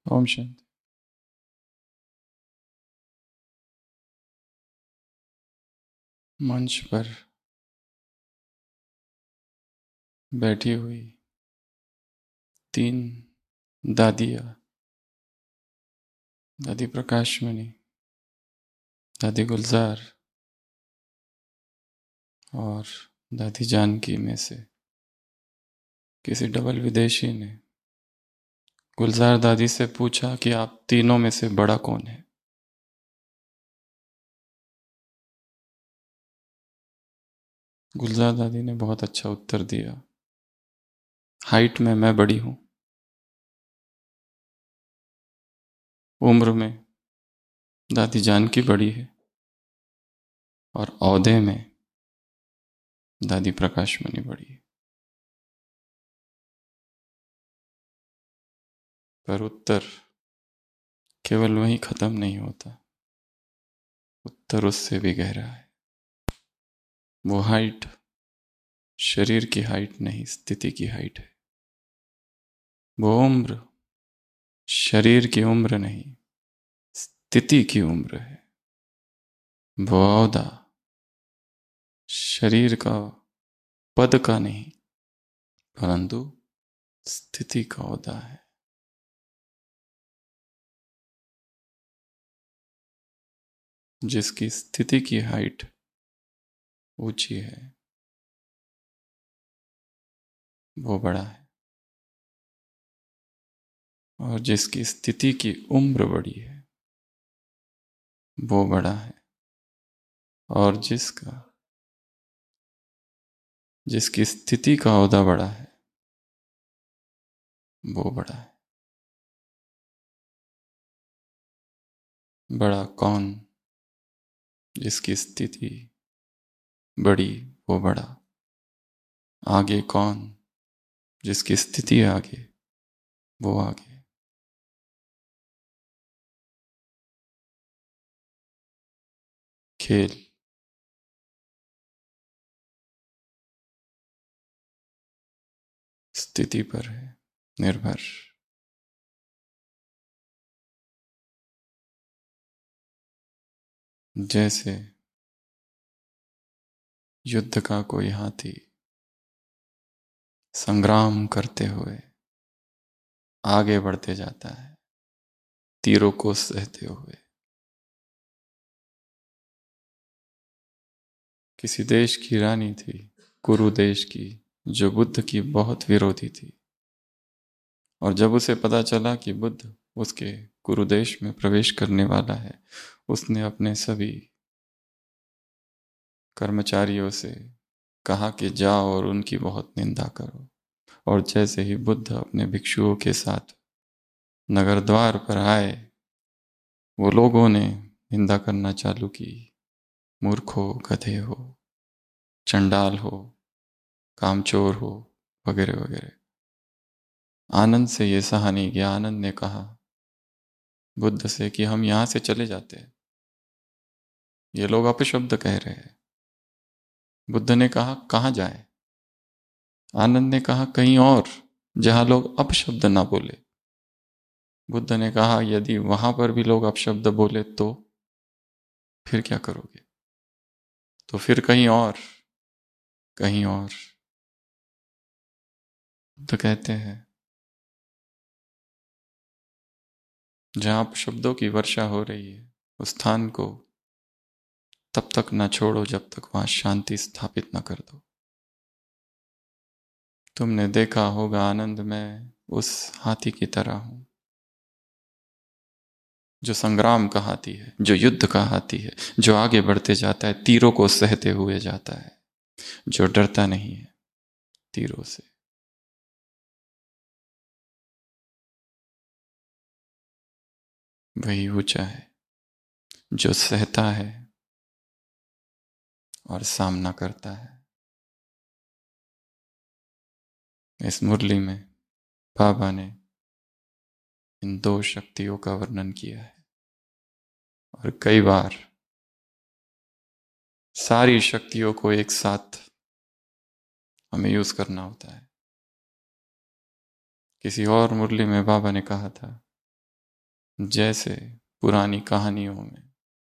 ओम शांति। मंच पर बैठी हुई 3 दादियाँ, दादी प्रकाशमणि, दादी गुलजार और दादी जानकी में से किसी डबल विदेशी ने गुलजार दादी से पूछा कि आप तीनों में से बड़ा कौन है। गुलजार दादी ने बहुत अच्छा उत्तर दिया, हाइट में मैं बड़ी हूँ, उम्र में दादी जानकी बड़ी है और औहदे में दादी प्रकाशमणि बड़ी है। पर उत्तर केवल वहीं खत्म नहीं होता, उत्तर उससे भी गहरा है। वो हाइट शरीर की हाइट नहीं, स्थिति की हाइट है। वो उम्र शरीर की उम्र नहीं, स्थिति की उम्र है। वो औहदा शरीर का पद का नहीं, परंतु स्थिति का औहदा है। जिसकी स्थिति की हाइट ऊंची है वो बड़ा है, और जिसकी स्थिति की उम्र बड़ी है वो बड़ा है, और जिसकी स्थिति का औहदा बड़ा है वो बड़ा है। बड़ा कौन? जिसकी स्थिति बड़ी वो बड़ा। आगे कौन? जिसकी स्थिति आगे वो आगे। खेल स्थिति पर है निर्भर। जैसे युद्ध का कोई हाथी संग्राम करते हुए आगे बढ़ते जाता है, तीरों को सहते हुए। किसी देश की रानी थी, कुरु देश की, जो बुद्ध की बहुत विरोधी थी, और जब उसे पता चला कि बुद्ध उसके कुरु देश में प्रवेश करने वाला है, उसने अपने सभी कर्मचारियों से कहा कि जाओ और उनकी बहुत निंदा करो। और जैसे ही बुद्ध अपने भिक्षुओं के साथ नगर द्वार पर आए, वो लोगों ने निंदा करना चालू की। मूर्ख हो, गधे हो, चंडाल हो, कामचोर हो, वगैरह वगैरह। आनंद से ये सहा नहीं गया। आनंद ने कहा बुद्ध से कि हम यहां से चले जाते हैं, ये लोग अपशब्द कह रहे हैं। बुद्ध ने कहा कहां जाए? आनंद ने कहा कहीं और, जहां लोग अपशब्द ना बोले। बुद्ध ने कहा यदि वहां पर भी लोग अपशब्द बोले तो फिर क्या करोगे? तो फिर कहीं और, कहीं और। बुद्ध कहते हैं जहां अपशब्दों की वर्षा हो रही है उस स्थान को तब तक ना छोड़ो जब तक वहां शांति स्थापित न कर दो। तुमने देखा होगा आनंद में उस हाथी की तरह हूं, जो संग्राम का हाथी है, जो युद्ध का हाथी है, जो आगे बढ़ते जाता है, तीरों को सहते हुए जाता है, जो डरता नहीं है तीरों से। वही ऊंचा है जो सहता है और सामना करता है। इस मुरली में बाबा ने इन 2 शक्तियों का वर्णन किया है, और कई बार सारी शक्तियों को एक साथ हमें यूज करना होता है। किसी और मुरली में बाबा ने कहा था जैसे पुरानी कहानियों में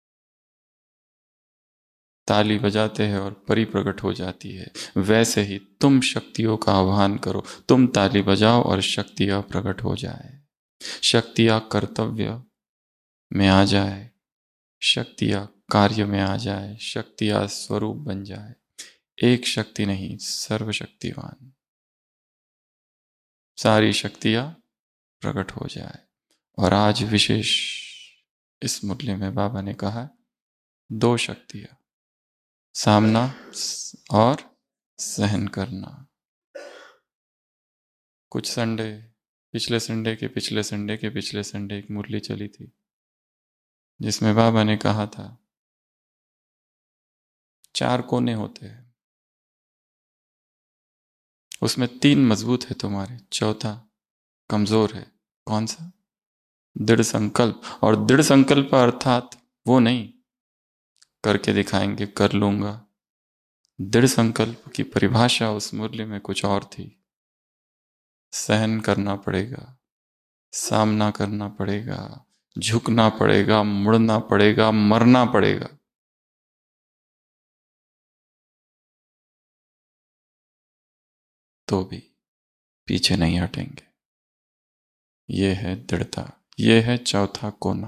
ताली बजाते हैं और परी प्रकट हो जाती है, वैसे ही तुम शक्तियों का आह्वान करो। तुम ताली बजाओ और शक्तियां प्रकट हो जाए, शक्तियां कर्तव्य में आ जाए, शक्तियां कार्य में आ जाए, शक्तियां स्वरूप बन जाए। एक शक्ति नहीं, सर्वशक्तिवान सारी शक्तियां प्रकट हो जाए। और आज विशेष इस मुरली में बाबा ने कहा दो शक्तियां, सामना और सहन करना। कुछ संडे, पिछले संडे के पिछले संडे के पिछले संडे एक मुरली चली थी जिसमें बाबा ने कहा था 4 कोने होते हैं, उसमें 3 मजबूत है तुम्हारे, चौथा कमजोर है। कौन सा? दृढ़ संकल्प। और दृढ़ संकल्प अर्थात वो नहीं करके दिखाएंगे, कर लूंगा। दृढ़ संकल्प की परिभाषा उस मुरली में कुछ और थी। सहन करना पड़ेगा, सामना करना पड़ेगा, झुकना पड़ेगा, मुड़ना पड़ेगा, मरना पड़ेगा। तो भी पीछे नहीं हटेंगे। ये है दृढ़ता, ये है चौथा कोना।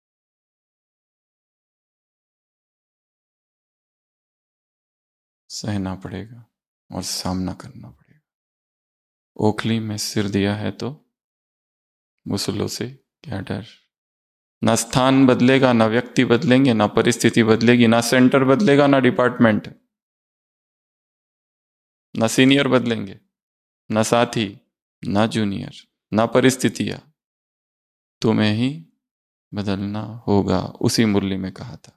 सहना पड़ेगा और सामना करना पड़ेगा। ओखली में सिर दिया है तो मुसलों से क्या डर। ना स्थान बदलेगा, ना व्यक्ति बदलेंगे, ना परिस्थिति बदलेगी, ना सेंटर बदलेगा, ना डिपार्टमेंट, ना सीनियर बदलेंगे, ना साथी, ना जूनियर, ना परिस्थितियां। तुम्हें ही बदलना होगा, उसी मुरली में कहा था।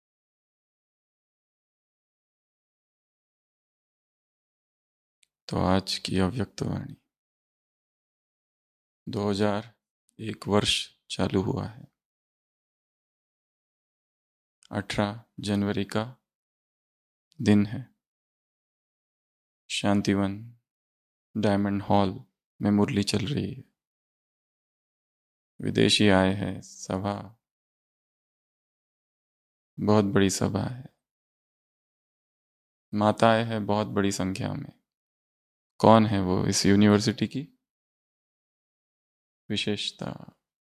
तो आज की अव्यक्त वाणी 2001 वर्ष चालू हुआ है। 18 जनवरी का दिन है। शांतिवन डायमंड हॉल में मुरली चल रही है। विदेशी आए हैं, सभा बहुत बड़ी सभा है, माताएं हैं बहुत बड़ी संख्या में। कौन है वो इस यूनिवर्सिटी की विशेषता?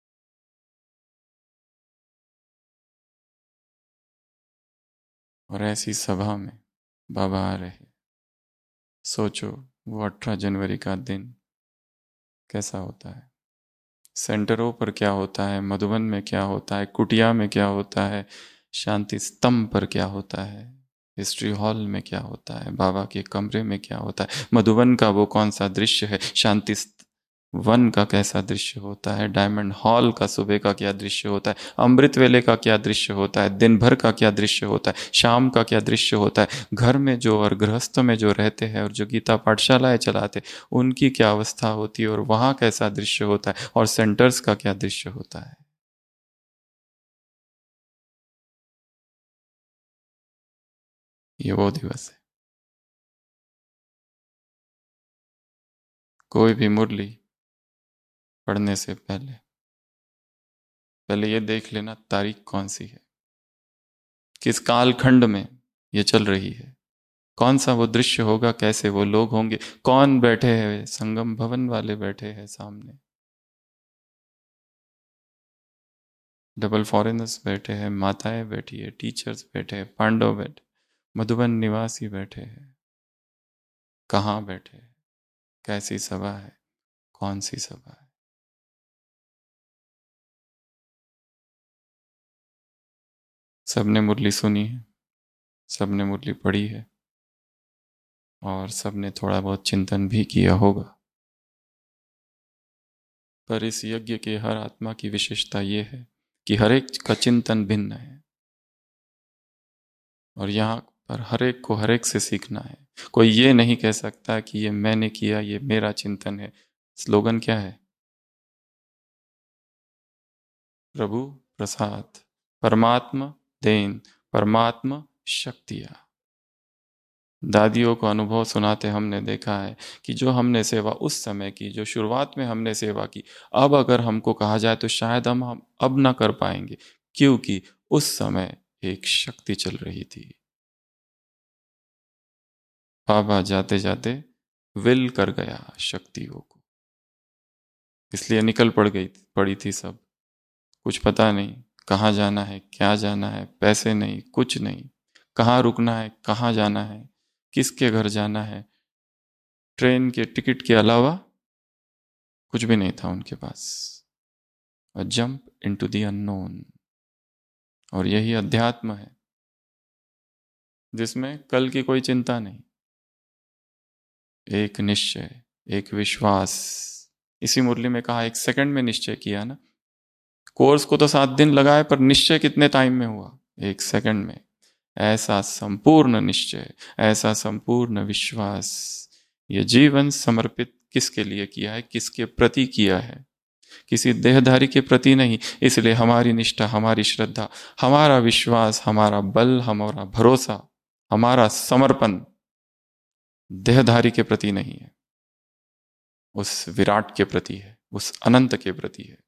और ऐसी सभा में बाबा आ रहे। सोचो वो 18 जनवरी का दिन कैसा होता है। सेंटरों पर क्या होता है, मधुबन में क्या होता है, कुटिया में क्या होता है, शांति स्तंभ पर क्या होता है, हिस्ट्री हॉल में क्या होता है, बाबा के कमरे में क्या होता है, मधुबन का वो कौन सा दृश्य है, शांति वन का कैसा दृश्य होता है, डायमंड हॉल का सुबह का क्या दृश्य होता है, अमृत वेले का क्या दृश्य होता है, दिन भर का क्या दृश्य होता है, शाम का क्या दृश्य होता है, घर में जो और गृहस्थ में जो रहते हैं और जो गीता पाठशालाएं चलाते उनकी क्या अवस्था होती है और वहां कैसा दृश्य होता है, और सेंटर्स का क्या दृश्य होता है। ये वो दिवस है। कोई भी मुरली पढ़ने से पहले पहले ये देख लेना तारीख कौन सी है, किस कालखंड में ये चल रही है, कौन सा वो दृश्य होगा, कैसे वो लोग होंगे, कौन बैठे हैं, संगम भवन वाले बैठे हैं सामने, डबल फॉरेनर्स बैठे हैं, माताएं बैठी है, टीचर्स बैठे हैं, पांडव बैठे, मधुबन निवासी बैठे हैं। कहाँ बैठे हैं, कैसी सभा है, कौन सी सभा है। सबने मुरली सुनी है, सबने मुरली पढ़ी है, और सबने थोड़ा बहुत चिंतन भी किया होगा। पर इस यज्ञ के हर आत्मा की विशेषता ये है कि हर एक का चिंतन भिन्न है, और यहाँ पर हर एक को हर एक से सीखना है। कोई ये नहीं कह सकता कि ये मैंने किया, ये मेरा चिंतन है। स्लोगन क्या है? प्रभु प्रसाद, परमात्मा देन, परमात्मा शक्तियाँ। दादियों को अनुभव सुनाते हमने देखा है कि जो हमने सेवा उस समय की, जो शुरुआत में हमने सेवा की, अब अगर हमको कहा जाए तो शायद हम अब ना कर पाएंगे, क्योंकि उस समय एक शक्ति चल रही थी। बाबा जाते जाते विल कर गया शक्तियों को, इसलिए निकल पड़ी थी सब। कुछ पता नहीं कहाँ जाना है, क्या जाना है, पैसे नहीं, कुछ नहीं, कहाँ रुकना है, कहाँ जाना है, किसके घर जाना है, ट्रेन के टिकट के अलावा कुछ भी नहीं था उनके पास। A jump into the unknown. और यही अध्यात्म है, जिसमें कल की कोई चिंता नहीं, एक निश्चय, एक विश्वास। इसी मुरली में कहा, एक सेकंड में निश्चय किया ना। कोर्स को तो 7 दिन लगाए, पर निश्चय कितने टाइम में हुआ? एक सेकंड में। ऐसा संपूर्ण निश्चय, ऐसा संपूर्ण विश्वास, ये जीवन समर्पित किसके लिए किया है, किसके प्रति किया है? किसी देहधारी के प्रति नहीं। इसलिए हमारी निष्ठा, हमारी श्रद्धा, हमारा विश्वास, हमारा बल, हमारा भरोसा, हमारा समर्पण देहधारी के प्रति नहीं है, उस विराट के प्रति है, उस अनंत के प्रति है।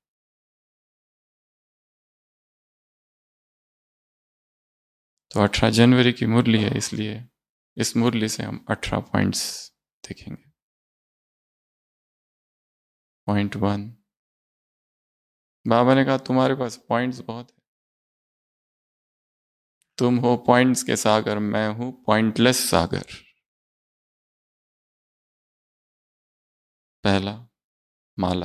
तो 18 जनवरी की मुरली है, इसलिए इस मुरली से हम 18 पॉइंट्स देखेंगे। पॉइंट 1, बाबा ने कहा तुम्हारे पास पॉइंट्स बहुत है, तुम हो पॉइंट्स के सागर, मैं हूं पॉइंटलेस सागर। पहला, माला।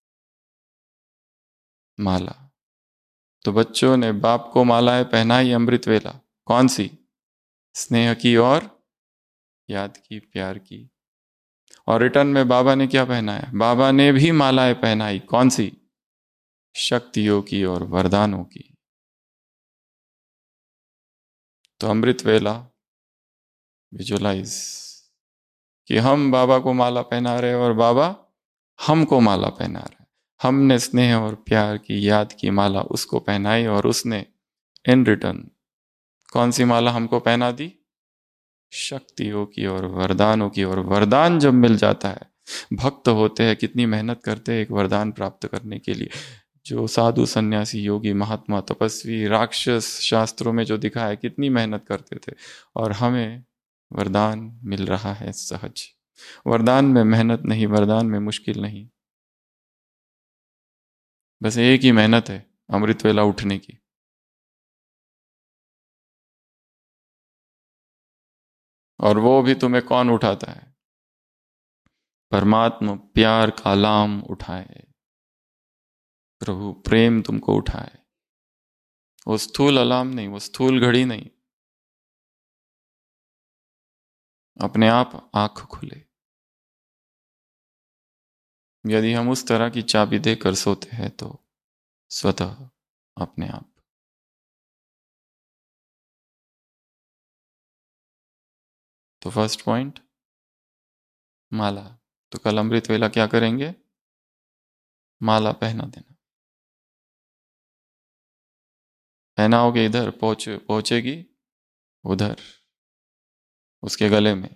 माला तो बच्चों ने बाप को मालाएं पहनाई अमृत वेला, कौन सी? स्नेह की और याद की, प्यार की। और रिटर्न में बाबा ने क्या पहनाया? बाबा ने भी मालाएं पहनाई, कौन सी? शक्तियों की और वरदानों की। तो अमृत वेला विजुलाइज कि हम बाबा को माला पहना रहे और बाबा हमको माला पहना रहे। हमने स्नेह और प्यार की, याद की माला उसको पहनाई, और उसने इन रिटर्न कौन सी माला हमको पहना दी? शक्तियों की और वरदानों की। और वरदान जब मिल जाता है, भक्त होते हैं, कितनी मेहनत करते हैं एक वरदान प्राप्त करने के लिए। जो साधु सन्यासी योगी महात्मा तपस्वी राक्षस शास्त्रों में जो दिखा है, कितनी मेहनत करते थे, और हमें वरदान मिल रहा है सहज। वरदान में मेहनत नहीं, वरदान में मुश्किल नहीं, बस एक ही मेहनत है, अमृत वेला उठने की। और वो भी तुम्हें कौन उठाता है? परमात्मा प्यार का लाम उठाए, प्रभु प्रेम तुमको उठाए। वो स्थूल अलार्म नहीं, वो स्थूल घड़ी नहीं, अपने आप आंख खुले। यदि हम उस तरह की चाबी देकर सोते हैं तो स्वतः अपने आप। तो फर्स्ट पॉइंट माला। तो कल अमृत वेला क्या करेंगे? माला पहना देना। पहनाओगे इधर, पहुंचेगी उधर, उसके गले में।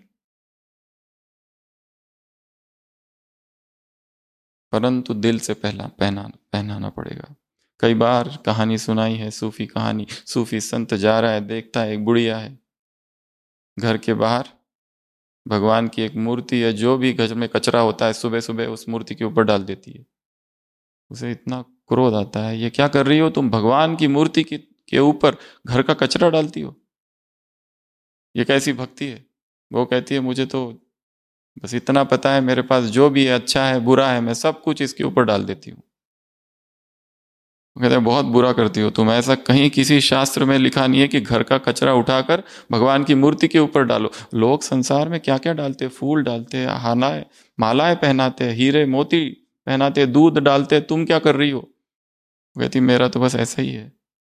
परंतु दिल से पहनाना पड़ेगा। कई बार कहानी सुनाई है, सूफी कहानी। सूफी संत जा रहा है, देखता है एक बुढ़िया है घर के बाहर, भगवान की एक मूर्ति है, जो भी घर में कचरा होता है सुबह सुबह उस मूर्ति के ऊपर डाल देती है। उसे इतना क्रोध आता है, ये क्या कर रही हो तुम, भगवान की मूर्ति के ऊपर घर का कचरा डालती हो, ये कैसी भक्ति है? वो कहती है मुझे तो बस इतना पता है, मेरे पास जो भी है, अच्छा है बुरा है, मैं सब कुछ इसके ऊपर डाल देती हूँ। वो कहते हैं बहुत बुरा करती हो तुम, ऐसा कहीं किसी शास्त्र में लिखा नहीं है कि घर का कचरा उठाकर भगवान की मूर्ति के ऊपर डालो। लोग संसार में क्या क्या डालते, फूल डालते, हालाएं, मालाएं पहनाते, हीरे मोती पहनाते, दूध डालते, तुम क्या कर रही हो? वो कहती मेरा तो बस ऐसा ही है।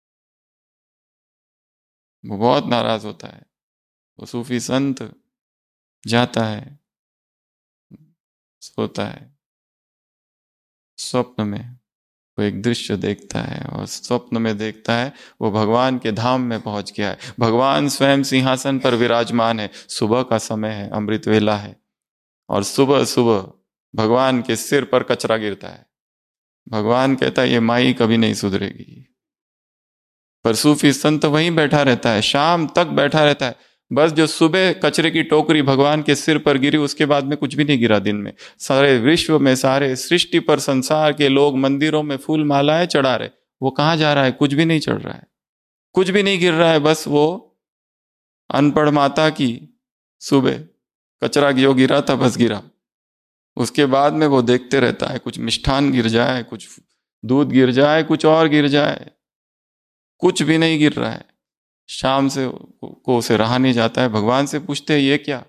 वो बहुत नाराज होता है। वो सूफी संत जाता है, सोता है, स्वप्न में वो एक दृश्य देखता है और स्वप्न में देखता है वो भगवान के धाम में पहुंच गया है, भगवान स्वयं सिंहासन पर विराजमान है, सुबह का समय है, अमृत वेला है, और सुबह सुबह भगवान के सिर पर कचरा गिरता है। भगवान कहता है ये माई कभी नहीं सुधरेगी। पर सूफी संत वहीं बैठा रहता है, शाम तक बैठा रहता है। बस जो सुबह कचरे की टोकरी भगवान के सिर पर गिरी, उसके बाद में कुछ भी नहीं गिरा दिन में। सारे विश्व में, सारे सृष्टि पर, संसार के लोग मंदिरों में फूल मालाएं चढ़ा रहे, वो कहाँ जा रहा है? कुछ भी नहीं चढ़ रहा है, कुछ भी नहीं गिर रहा है। बस वो अनपढ़ माता की सुबह कचरा जो गिरा था बस गिरा। उसके बाद में वो देखते रहता है, कुछ मिष्ठान गिर जाए, कुछ दूध गिर जाए, कुछ और गिर जाए, कुछ भी नहीं गिर रहा है। शाम से को उसे रहा नहीं जाता है। भगवान से पूछते हैं ये क्या?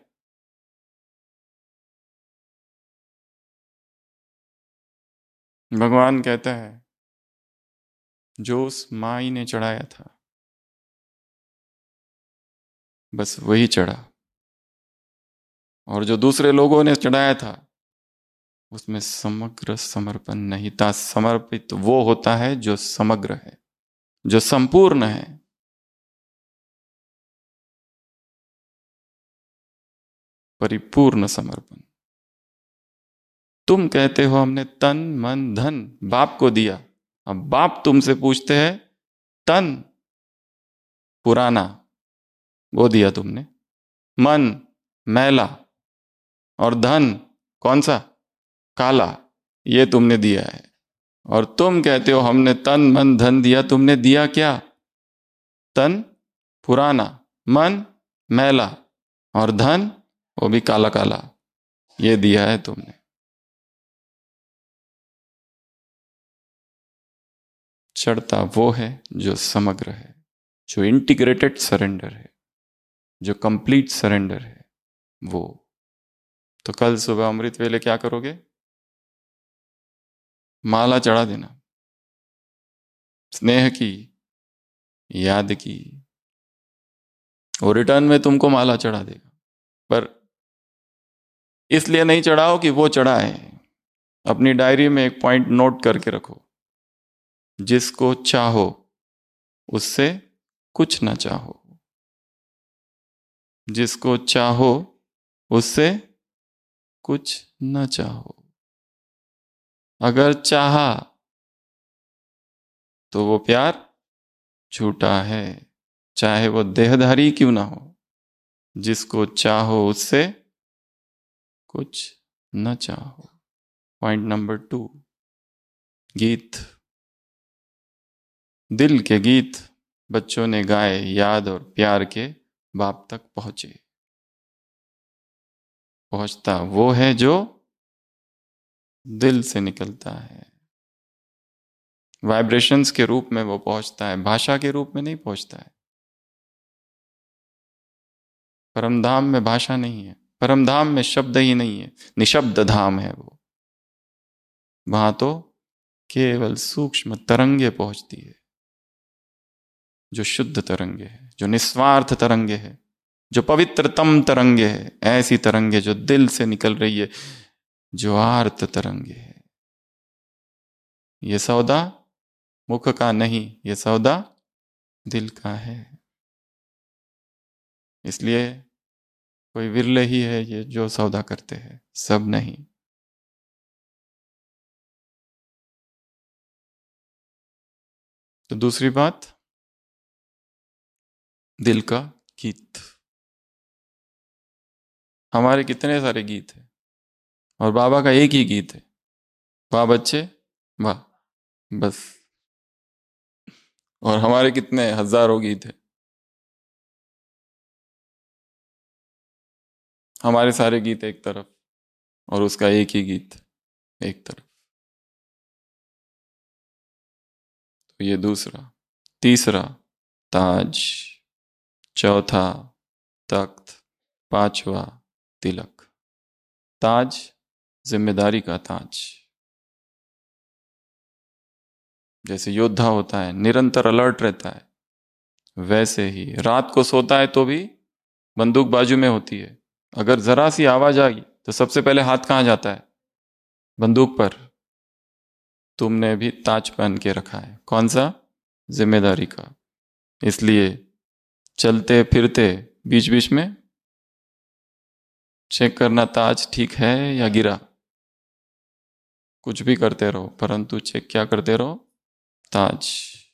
भगवान कहता है जो उस माई ने चढ़ाया था बस वही चढ़ा, और जो दूसरे लोगों ने चढ़ाया था उसमें समग्र समर्पण नहीं था। समर्पित वो होता है जो समग्र है, जो संपूर्ण है। परिपूर्ण समर्पण। तुम कहते हो हमने तन मन धन बाप को दिया। अब बाप तुमसे पूछते हैं तन पुराना वो दिया तुमने, मन मैला, और धन कौन सा? काला, ये तुमने दिया है। और तुम कहते हो हमने तन मन धन दिया। तुमने दिया क्या? तन पुराना, मन मैला, और धन वो भी काला काला, ये दिया है तुमने। चढ़ता वो है जो समग्र है, जो इंटीग्रेटेड सरेंडर है, जो कंप्लीट सरेंडर है वो। तो कल सुबह अमृत वेले क्या करोगे? माला चढ़ा देना, स्नेह की, याद की। वो रिटर्न में तुमको माला चढ़ा देगा, पर इसलिए नहीं चढ़ाओ कि वो चढ़ाए। अपनी डायरी में एक पॉइंट नोट करके रखो, जिसको चाहो उससे कुछ ना चाहो, जिसको चाहो उससे कुछ न चाहो। अगर चाहा तो वो प्यार झूठा है, चाहे वो देहधारी क्यों ना हो। जिसको चाहो उससे कुछ न चाहो। पॉइंट नंबर 2, गीत। दिल के गीत बच्चों ने गाए, याद और प्यार के बाप तक पहुंचे। पहुंचता वो है जो दिल से निकलता है, वाइब्रेशंस के रूप में वो पहुंचता है, भाषा के रूप में नहीं पहुंचता है। परम धाम में भाषा नहीं है, परम धाम में शब्द ही नहीं है, निशब्द धाम है वो। वहां तो केवल सूक्ष्म तरंगे पहुंचती है, जो शुद्ध तरंगे है, जो निस्वार्थ तरंगे है, जो पवित्रतम तरंगे है। ऐसी तरंगे जो दिल से निकल रही है, जो आर्त तरंगे है। ये सौदा मुख का नहीं, ये सौदा दिल का है। इसलिए कोई विरले ही है ये जो सौदा करते हैं, सब नहीं। तो दूसरी बात, दिल का गीत। हमारे कितने सारे गीत हैं और बाबा का एक ही गीत है, वाह बच्चे वाह, बस। और हमारे कितने हजारों गीत हैं। हमारे सारे गीत एक तरफ और उसका एक ही गीत एक तरफ। तो ये दूसरा। तीसरा ताज, चौथा तख्त, पांचवा तिलक। ताज जिम्मेदारी का ताज। जैसे योद्धा होता है, निरंतर अलर्ट रहता है, वैसे ही रात को सोता है तो भी बंदूक बाजू में होती है। अगर जरा सी आवाज आई तो सबसे पहले हाथ कहाँ जाता है? बंदूक पर। तुमने भी ताज पहन के रखा है। कौन सा? जिम्मेदारी का। इसलिए चलते फिरते बीच बीच में चेक करना ताज ठीक है या गिरा। कुछ भी करते रहो परंतु चेक क्या करते रहो? ताज।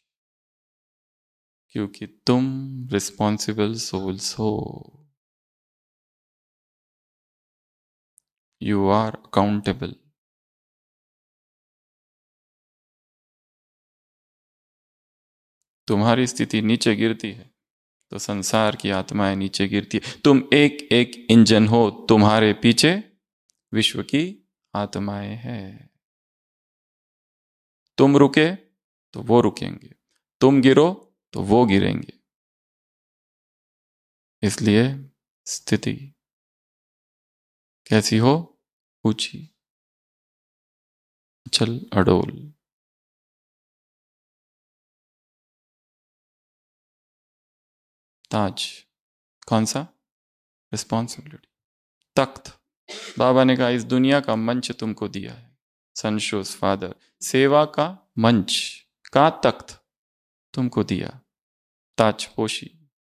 क्योंकि तुम रिस्पॉन्सिबल सोल्स हो। You are accountable. तुम्हारी स्थिति नीचे गिरती है तो संसार की आत्माएं नीचे गिरती है। तुम एक एक इंजन हो, तुम्हारे पीछे विश्व की आत्माएं हैं। तुम रुके तो वो रुकेंगे, तुम गिरो तो वो गिरेंगे। इसलिए स्थिति कैसी हो? ऊंची, चल अडोल। ताज। कौन सा? रिस्पॉन्सिबिलिटी। तख्त। बाबा ने कहा इस दुनिया का मंच तुमको दिया है। सनशोज फादर, सेवा का मंच का तख्त तुमको दिया। ताजपोशी।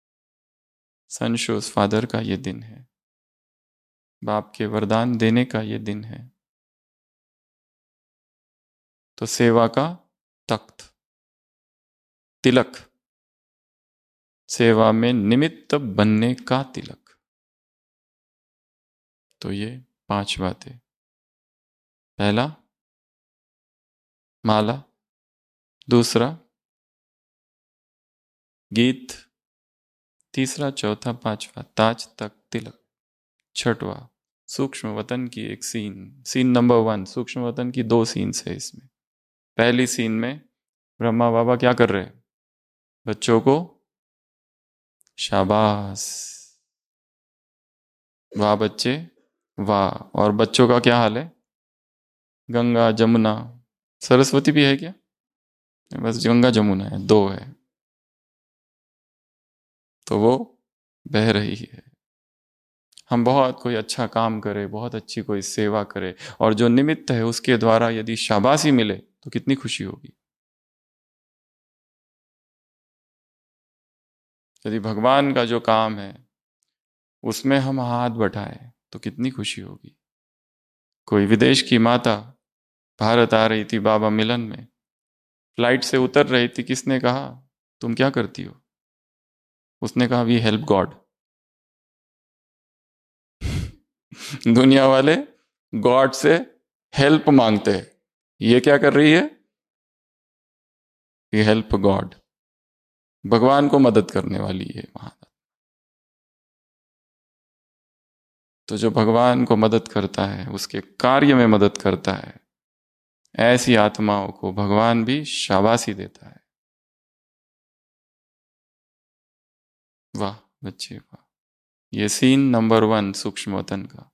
सनशोज फादर का ये दिन है, बाप के वरदान देने का ये दिन है। तो सेवा का तख्त, तिलक, सेवा में निमित्त बनने का तिलक। तो ये 5 बातें। पहला माला, दूसरा गीत, तीसरा, चौथा, पांचवा ताज तक तिलक, छठवा सूक्ष्म वतन की एक सीन नंबर 1। सूक्ष्म वतन की 2 सीन्स है इसमें। पहली सीन में ब्रह्मा बाबा क्या कर रहे हैं? बच्चों को शाबाश, वाह बच्चे वाह। और बच्चों का क्या हाल है? गंगा जमुना, सरस्वती भी है क्या? बस गंगा जमुना है, 2 है। तो वो बह रही है। हम बहुत कोई अच्छा काम करे, बहुत अच्छी कोई सेवा करे, और जो निमित्त है उसके द्वारा यदि शाबाशी मिले तो कितनी खुशी होगी। यदि भगवान का जो काम है उसमें हम हाथ बटाएं तो कितनी खुशी होगी। कोई विदेश की माता भारत आ रही थी बाबा मिलन में, फ्लाइट से उतर रही थी। किसने कहा तुम क्या करती हो? उसने कहा वी हेल्प गॉड। दुनिया वाले गॉड से हेल्प मांगते हैं, ये क्या कर रही है? We help God. भगवान को मदद करने वाली है वहां। तो जो भगवान को मदद करता है, उसके कार्य में मदद करता है, ऐसी आत्माओं को भगवान भी शाबाशी देता है। वाह बच्चे वाह। ये सीन नंबर 1 सूक्ष्म वतन का।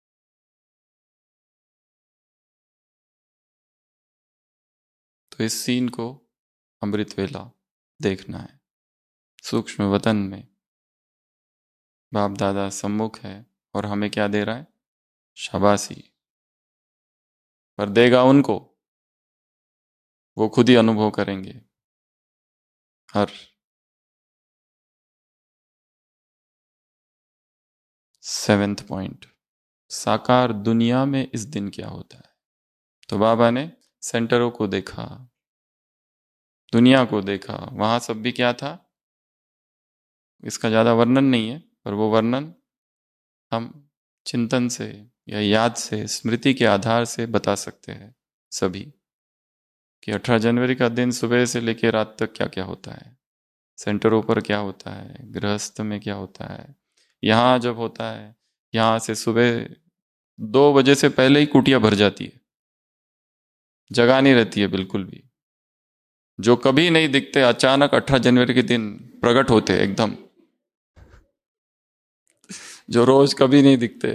तो इस सीन को अमृत वेला देखना है। सूक्ष्म वतन में बाप दादा सम्मुख है और हमें क्या दे रहा है? शाबाशी। पर देगा उनको, वो खुद ही अनुभव करेंगे। हर 7th पॉइंट, साकार दुनिया में इस दिन क्या होता है। तो बाबा ने सेंटरों को देखा, दुनिया को देखा, वहां सब भी क्या था। इसका ज्यादा वर्णन नहीं है, पर वो वर्णन हम चिंतन से या याद से, स्मृति के आधार से बता सकते हैं सभी, कि 18 जनवरी का दिन सुबह से लेकर रात तक क्या क्या होता है, सेंटरों पर क्या होता है, गृहस्थ में क्या होता है। यहाँ जब होता है, यहाँ से सुबह 2 बजे से पहले ही कुटिया भर जाती है, जगह नहीं रहती है बिल्कुल भी। जो कभी नहीं दिखते अचानक 18 जनवरी के दिन प्रकट होते एकदम, जो रोज कभी नहीं दिखते।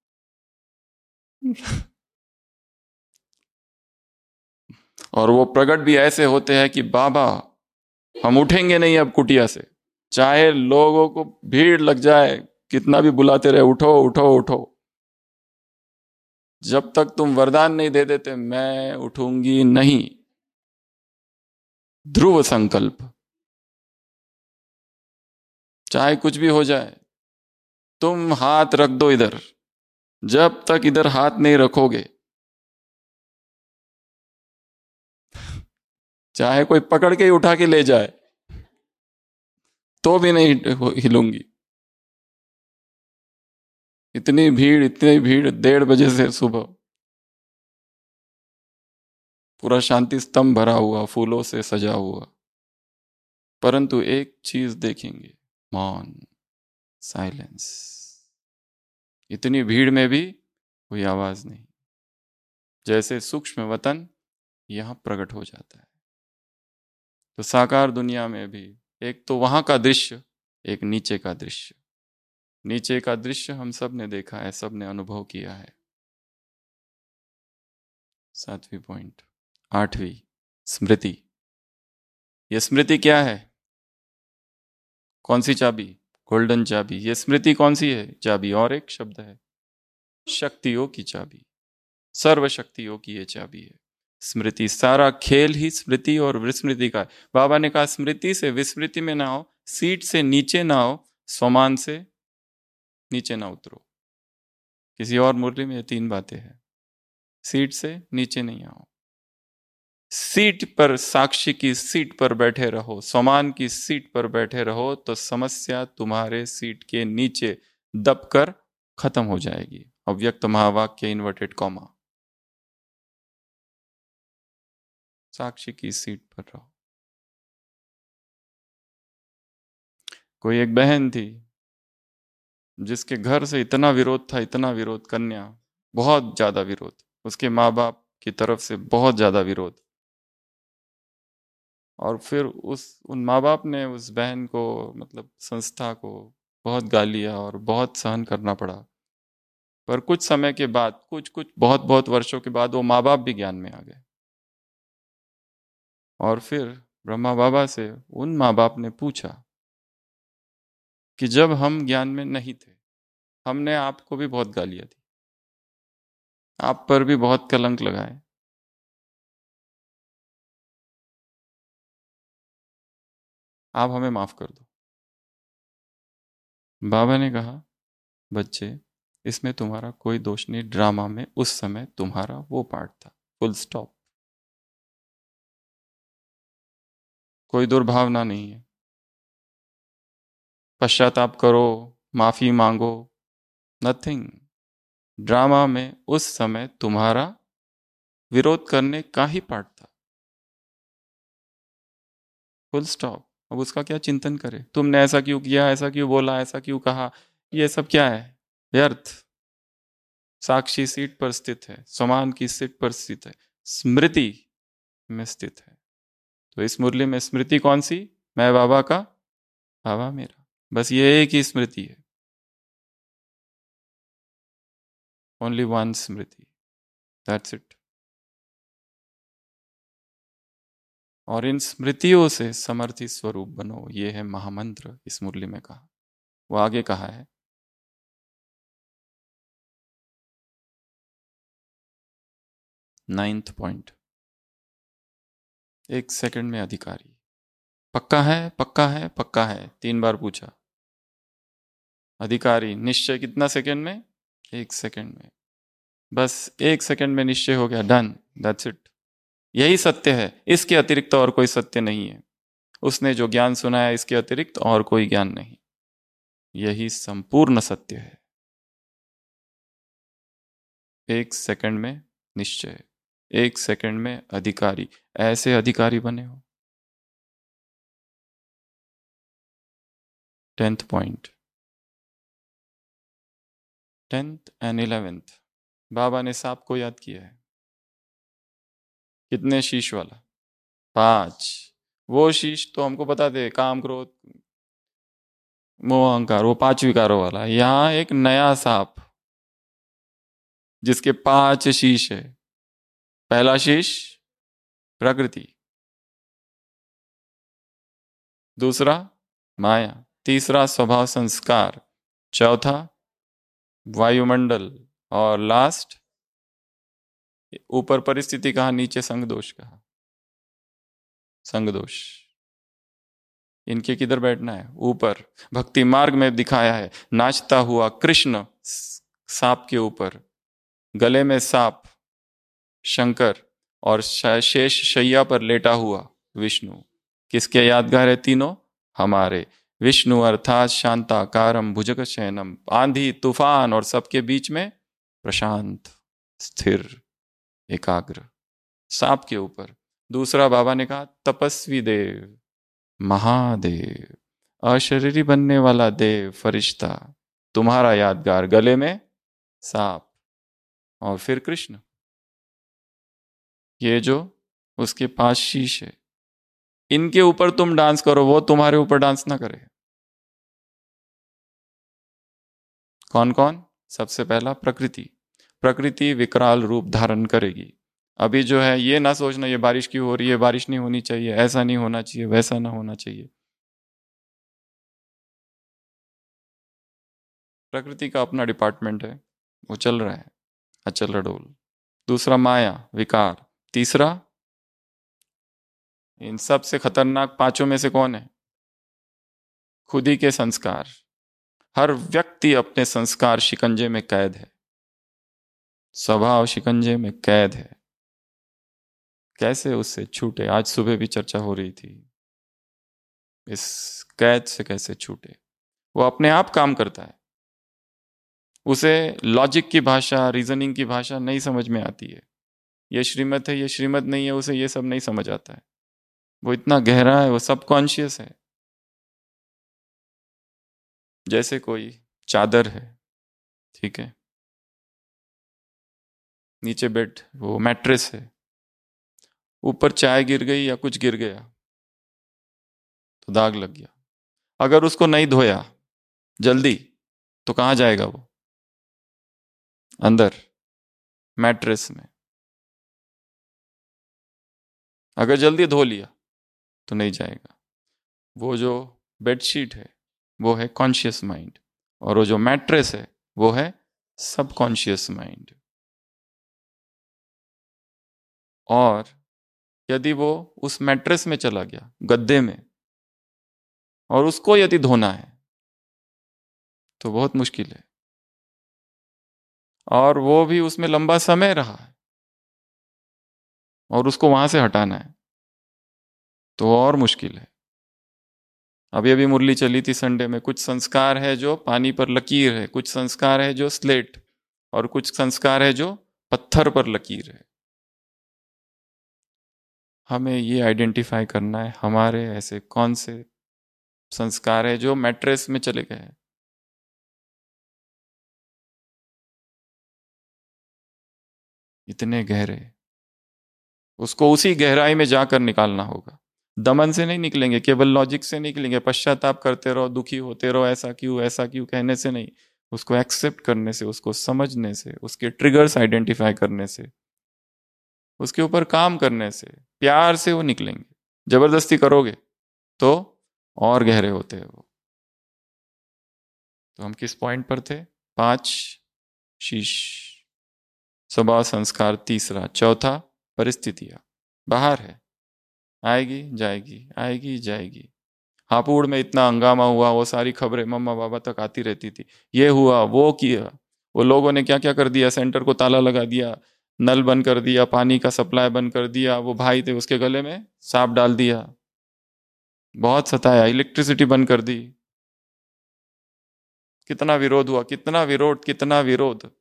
और वो प्रकट भी ऐसे होते हैं कि बाबा हम उठेंगे नहीं अब कुटिया से, चाहे लोगों को भीड़ लग जाए, कितना भी बुलाते रहे, उठो उठो उठो। जब तक तुम वरदान नहीं दे देते मैं उठूंगी नहीं। ध्रुव संकल्प, चाहे कुछ भी हो जाए, तुम हाथ रख दो इधर, जब तक इधर हाथ नहीं रखोगे, चाहे कोई पकड़ के ही उठा के ले जाए, तो भी नहीं हिलूंगी। इतनी भीड़, इतनी भीड़, 1:30 बजे से सुबह, पूरा शांति स्तंभ भरा हुआ, फूलों से सजा हुआ, परंतु एक चीज देखेंगे, मौन, साइलेंस। इतनी भीड़ में भी कोई आवाज नहीं, जैसे सूक्ष्म वतन यहां प्रकट हो जाता है। तो साकार दुनिया में भी एक तो वहां का दृश्य, एक नीचे का दृश्य। नीचे का दृश्य हम सब ने देखा है, सब ने अनुभव किया है। 7वीं पॉइंट, 8वीं, स्मृति। ये स्मृति क्या है? कौन सी चाबी? गोल्डन चाबी। ये स्मृति कौन सी है? चाबी। और एक शब्द है, शक्तियों की चाबी, सर्व शक्तियों की ये चाबी है स्मृति। सारा खेल ही स्मृति और विस्मृति का है। बाबा ने कहा स्मृति से विस्मृति में ना हो, सीट से नीचे ना हो, स्वमान से नीचे ना उतरो। किसी और मुरली में ये 3 बातें हैं। सीट से नीचे नहीं आओ, सीट पर, साक्षी की सीट पर बैठे रहो, स्वमान की सीट पर बैठे रहो, तो समस्या तुम्हारे सीट के नीचे दबकर खत्म हो जाएगी। अव्यक्त महावाक्य, इन्वर्टेड कॉमा। साक्षी की सीट पर रहो। कोई एक बहन थी जिसके घर से इतना विरोध था, इतना विरोध, कन्या, बहुत ज्यादा विरोध, उसके माँ बाप की तरफ से बहुत ज्यादा विरोध। और फिर उन माँ बाप ने उस बहन को, मतलब संस्था को, बहुत गालियाँ और बहुत सहन करना पड़ा। पर कुछ समय के बाद, कुछ कुछ बहुत बहुत वर्षों के बाद, वो माँ बाप भी ज्ञान में आ गए। और फिर ब्रह्मा बाबा से उन माँ बाप ने पूछा कि जब हम ज्ञान में नहीं थे, हमने आपको भी बहुत गालियाँ दी, आप पर भी बहुत कलंक लगाए, आप हमें माफ कर दो। बाबा ने कहा बच्चे, इसमें तुम्हारा कोई दोष नहीं, ड्रामा में उस समय तुम्हारा वो पार्ट था, फुल स्टॉप। कोई दुर्भावना नहीं है, पश्चाताप करो, माफी मांगो, नथिंग। ड्रामा में उस समय तुम्हारा विरोध करने का ही पार्ट था, फुल स्टॉप। अब उसका क्या चिंतन करे, तुमने ऐसा क्यों किया, ऐसा क्यों बोला, ऐसा क्यों कहा, ये सब क्या है? व्यर्थ। साक्षी सीट पर स्थित है, समान की सीट पर स्थित है, स्मृति में स्थित है। तो इस मुरली में स्मृति कौन सी? मैं बाबा का, बाबा मेरा। बस ये एक ही स्मृति है, ओनली वन स्मृति, दैट्स इट। और इन स्मृतियों से समर्थी स्वरूप बनो, ये है महामंत्र इस मुरली में कहा। वो आगे कहा है, 9th पॉइंट, 1 सेकंड में अधिकारी। पक्का है, पक्का है, पक्का है, 3 बार पूछा। अधिकारी, निश्चय कितना सेकंड में? 1 सेकंड में। बस 1 सेकंड में निश्चय हो गया, डन, दैट्स इट। यही सत्य है, इसके अतिरिक्त और कोई सत्य नहीं है। उसने जो ज्ञान सुनाया, इसके अतिरिक्त और कोई ज्ञान नहीं, यही संपूर्ण सत्य है। 1 सेकंड में निश्चय, 1 सेकंड में अधिकारी। ऐसे अधिकारी बने हो। 10th point, 10th and 11th, बाबा ने सांप को याद किया है। कितने शीश वाला? 5। वो शीश तो हमको बता दे, काम, क्रोध, मोह, अहंकार, वो 5 विकारों वाला। यहां एक नया सांप जिसके 5 शीश है। पहला शीश प्रकृति, दूसरा माया, तीसरा स्वभाव संस्कार, चौथा वायुमंडल, और लास्ट ऊपर परिस्थिति कहा, नीचे संग दोष कहा। संग दोष। इनके किधर बैठना है? ऊपर। भक्ति मार्ग में दिखाया है, नाचता हुआ कृष्ण सांप के ऊपर, गले में सांप शंकर, और शेष शैया पर लेटा हुआ विष्णु। किसके यादगार है तीनों? हमारे। विष्णु अर्थात शांताकारम भुजग शयनम, आंधी तूफान और सबके बीच में प्रशांत, स्थिर, एकाग्र, सांप के ऊपर। दूसरा बाबा ने कहा तपस्वी देव, महादेव, अशरीरी बनने वाला देव, फरिश्ता, तुम्हारा यादगार गले में सांप। और फिर कृष्ण, ये जो उसके पास शीश है, इनके ऊपर तुम डांस करो, वो तुम्हारे ऊपर डांस ना करे। कौन कौन? सबसे पहला प्रकृति। प्रकृति विकराल रूप धारण करेगी। अभी जो है ये ना सोचना ये बारिश क्यों हो रही है, बारिश नहीं होनी चाहिए, ऐसा नहीं होना चाहिए, वैसा ना होना चाहिए। प्रकृति का अपना डिपार्टमेंट है, वो चल रहा है अचल रडोल। दूसरा माया, विकार। तीसरा, इन सब से खतरनाक पांचों में से कौन है? खुद ही के संस्कार। हर व्यक्ति अपने संस्कार शिकंजे में कैद है, स्वभाव शिकंजे में कैद है। कैसे उससे छूटे? आज सुबह भी चर्चा हो रही थी, इस कैद से कैसे छूटे। वो अपने आप काम करता है, उसे लॉजिक की भाषा, रीजनिंग की भाषा नहीं समझ में आती है। ये श्रीमत है, ये श्रीमत नहीं है, उसे ये सब नहीं समझ आता है। वो इतना गहरा है, वो सबकॉन्शियस है। जैसे कोई चादर है, ठीक है, नीचे बेड, वो मैट्रेस है, ऊपर चाय गिर गई या कुछ गिर गया तो दाग लग गया। अगर उसको नहीं धोया जल्दी तो कहाँ जाएगा वो? अंदर मैट्रेस में। अगर जल्दी धो लिया तो नहीं जाएगा। वो जो बेडशीट है वो है कॉन्शियस माइंड, और वो जो मैट्रेस है वो है सबकॉन्शियस माइंड। और यदि वो उस मैट्रेस में चला गया, गद्दे में, और उसको यदि धोना है तो बहुत मुश्किल है, और वो भी उसमें लंबा समय रहा है, और उसको वहां से हटाना है तो और मुश्किल है। अभी अभी मुरली चली थी संडे में, कुछ संस्कार है जो पानी पर लकीर है, कुछ संस्कार है जो स्लेट, और कुछ संस्कार है जो पत्थर पर लकीर है। हमें ये आइडेंटिफाई करना है हमारे ऐसे कौन से संस्कार है जो मैट्रेस में चले गए हैं। इतने गहरे, उसको उसी गहराई में जाकर निकालना होगा। दमन से नहीं निकलेंगे, केवल लॉजिक से निकलेंगे, पश्चाताप करते रहो, दुखी होते रहो, ऐसा क्यों कहने से नहीं। उसको एक्सेप्ट करने से, उसको समझने से, उसके ट्रिगर्स आइडेंटिफाई करने से, उसके ऊपर काम करने से, प्यार से वो निकलेंगे। जबरदस्ती करोगे तो और गहरे होते हैं वो। तो हम किस पॉइंट पर थे? 5 शीश, स्वभाव संस्कार तीसरा, चौथा परिस्थितियां बाहर है, आएगी जाएगी, आएगी जाएगी। हापुड़ में इतना हंगामा हुआ, वो सारी खबरें मम्मा बाबा तक आती रहती थी, ये हुआ वो किया, वो लोगों ने क्या क्या कर दिया, सेंटर को ताला लगा दिया, नल बंद कर दिया, पानी का सप्लाई बंद कर दिया, वो भाई थे उसके गले में सांप डाल दिया, बहुत सताया, इलेक्ट्रिसिटी बंद कर दी। कितना विरोध हुआ, कितना विरोध, कितना विरोध,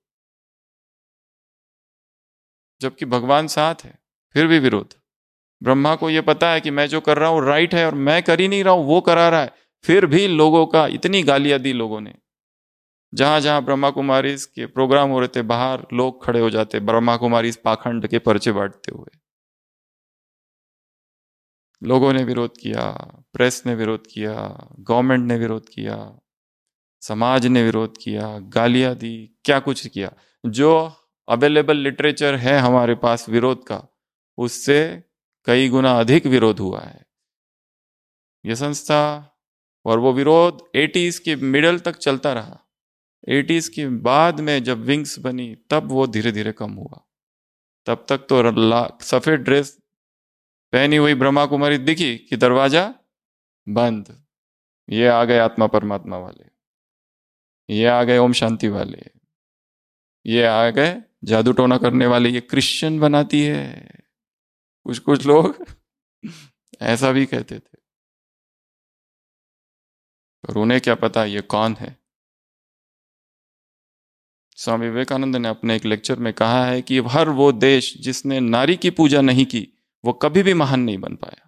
जबकि भगवान साथ है फिर भी विरोध। ब्रह्मा को यह पता है कि मैं जो कर रहा हूं राइट है, और मैं कर ही नहीं रहा हूं, वो करा रहा है, फिर भी लोगों का इतनी गालियां दी लोगों ने। जहां जहां ब्रह्मा कुमारी के प्रोग्राम हो रहे थे, बाहर लोग खड़े हो जाते ब्रह्मा कुमारी पाखंड के पर्चे बांटते हुए। लोगों ने विरोध किया, प्रेस ने विरोध किया, गवर्नमेंट ने विरोध किया, समाज ने विरोध किया, गालियां दी, क्या कुछ किया। जो अवेलेबल लिटरेचर है हमारे पास विरोध का, उससे कई गुना अधिक विरोध हुआ है यह संस्था। और वो विरोध 80s के मिडल तक चलता रहा। 80s के बाद में जब विंग्स बनी तब वो धीरे धीरे कम हुआ। तब तक तो सफेद ड्रेस पहनी हुई ब्रह्मा कुमारी दिखी कि दरवाजा बंद। ये आ गए आत्मा परमात्मा वाले, ये आ गए ओम शांति वाले, ये आ गए जादू टोना करने वाले, ये क्रिश्चियन बनाती है। कुछ कुछ लोग ऐसा भी कहते थे, पर उन्हें क्या पता ये कौन है। स्वामी विवेकानंद ने अपने एक लेक्चर में कहा है कि हर वो देश जिसने नारी की पूजा नहीं की वो कभी भी महान नहीं बन पाया।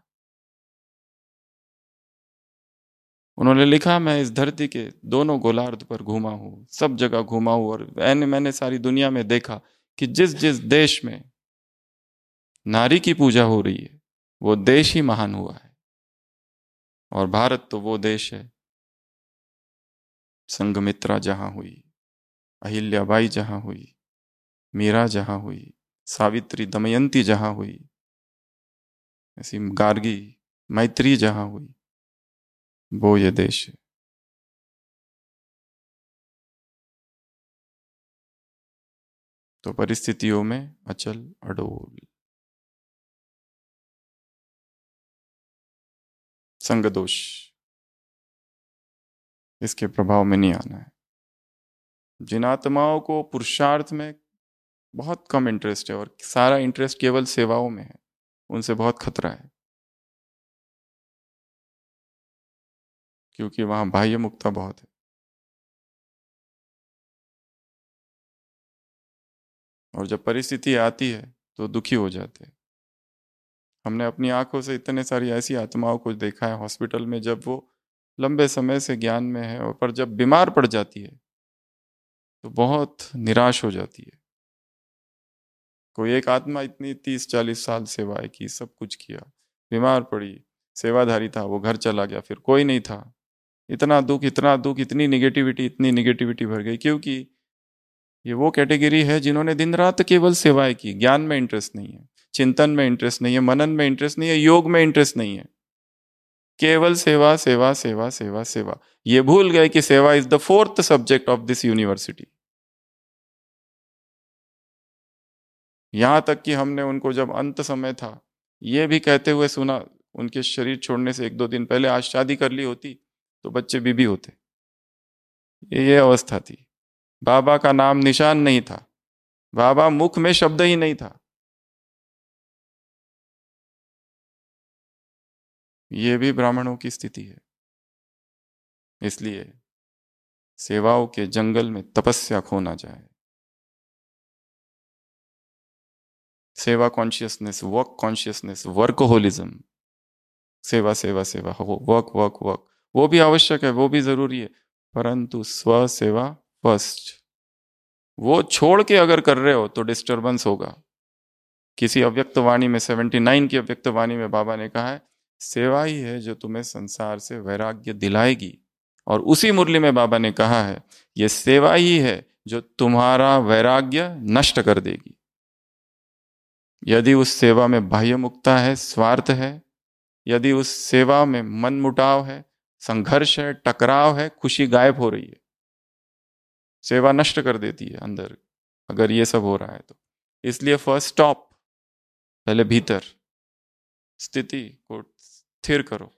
उन्होंने लिखा, मैं इस धरती के दोनों गोलार्ध पर घूमा हूं, सब जगह घूमा हूं, और मैंने सारी दुनिया में देखा कि जिस जिस देश में नारी की पूजा हो रही है वो देश ही महान हुआ है। और भारत तो वो देश है, संघमित्रा जहां हुई, अहिल्याबाई जहां हुई, मीरा जहां हुई, सावित्री दमयंती जहां हुई, ऐसी गार्गी मैत्री जहां हुई, वो ये देश है। तो परिस्थितियों में अचल अडोल, संग दोष, इसके प्रभाव में नहीं आना है। जिन आत्माओं को पुरुषार्थ में बहुत कम इंटरेस्ट है और सारा इंटरेस्ट केवल सेवाओं में है, उनसे बहुत खतरा है, क्योंकि वहां बाह्य मुक्ता बहुत है। और जब परिस्थिति आती है तो दुखी हो जाते हैं। हमने अपनी आंखों से इतने सारी ऐसी आत्माओं को देखा है हॉस्पिटल में, जब वो लंबे समय से ज्ञान में है और पर जब बीमार पड़ जाती है तो बहुत निराश हो जाती है। कोई एक आत्मा इतनी 30-40 साल सेवाएं की, सब कुछ किया, बीमार पड़ी, सेवाधारी था, वो घर चला गया, फिर कोई नहीं था। इतना दुख, इतना दुख, इतनी निगेटिविटी भर गई, क्योंकि ये वो कैटेगरी है जिन्होंने दिन रात केवल सेवाएं की, ज्ञान में इंटरेस्ट नहीं है, चिंतन में इंटरेस्ट नहीं है, मनन में इंटरेस्ट नहीं है, योग में इंटरेस्ट नहीं है, केवल सेवा सेवा सेवा सेवा सेवा। ये भूल गए कि सेवा is the fourth subject of this university. यहां तक कि हमने उनको जब अंत समय था ये भी कहते हुए सुना, उनके शरीर छोड़ने से 1-2 दिन पहले, आज शादी कर ली होती तो बच्चे बीबी होते। ये अवस्था थी। बाबा का नाम निशान नहीं था, बाबा मुख में शब्द ही नहीं था। ये भी ब्राह्मणों की स्थिति है। इसलिए सेवाओं के जंगल में तपस्या खो ना जाए। सेवा कॉन्शियसनेस, वर्क कॉन्शियसनेस, वर्कहोलिज्म, सेवा सेवा सेवा हो, वर्क वर्क वर्क, वो भी आवश्यक है, वो भी जरूरी है, परंतु स्व सेवा फर्स्ट। वो छोड़ के अगर कर रहे हो तो डिस्टरबेंस होगा। किसी अव्यक्त वाणी में, 79 की अव्यक्त वाणी में बाबा ने कहा है, सेवा ही है जो तुम्हें संसार से वैराग्य दिलाएगी। और उसी मुरली में बाबा ने कहा है, ये सेवा ही है जो तुम्हारा वैराग्य नष्ट कर देगी। यदि उस सेवा में बाह्य मुक्ता है, स्वार्थ है, यदि उस सेवा में मन मुटाव है, संघर्ष है, टकराव है, खुशी गायब हो रही है, सेवा नष्ट कर देती है अंदर, अगर ये सब हो रहा है तो। इसलिए फर्स्ट स्टॉप, पहले भीतर स्थिति को स्थिर करो।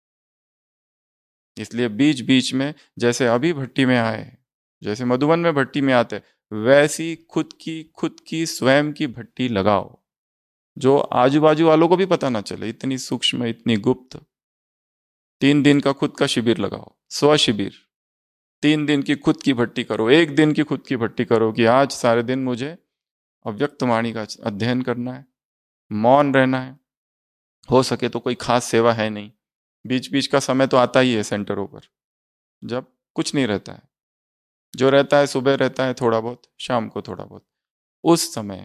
इसलिए बीच बीच में, जैसे अभी भट्टी में आए, जैसे मधुबन में भट्टी में आते, वैसी खुद की स्वयं की भट्टी लगाओ, जो आजू बाजू वालों को भी पता ना चले, इतनी सूक्ष्म, इतनी गुप्त। 3 दिन का खुद का शिविर लगाओ, स्व शिविर। 3 दिन की खुद की भट्टी करो, 1 दिन की खुद की भट्टी करो कि आज सारे दिन मुझे अव्यक्त वाणी का अध्ययन करना है, मौन रहना है, हो सके तो कोई खास सेवा है नहीं। बीच बीच का समय तो आता ही है सेंटरों पर, जब कुछ नहीं रहता है, जो रहता है सुबह रहता है थोड़ा बहुत, शाम को थोड़ा बहुत, उस समय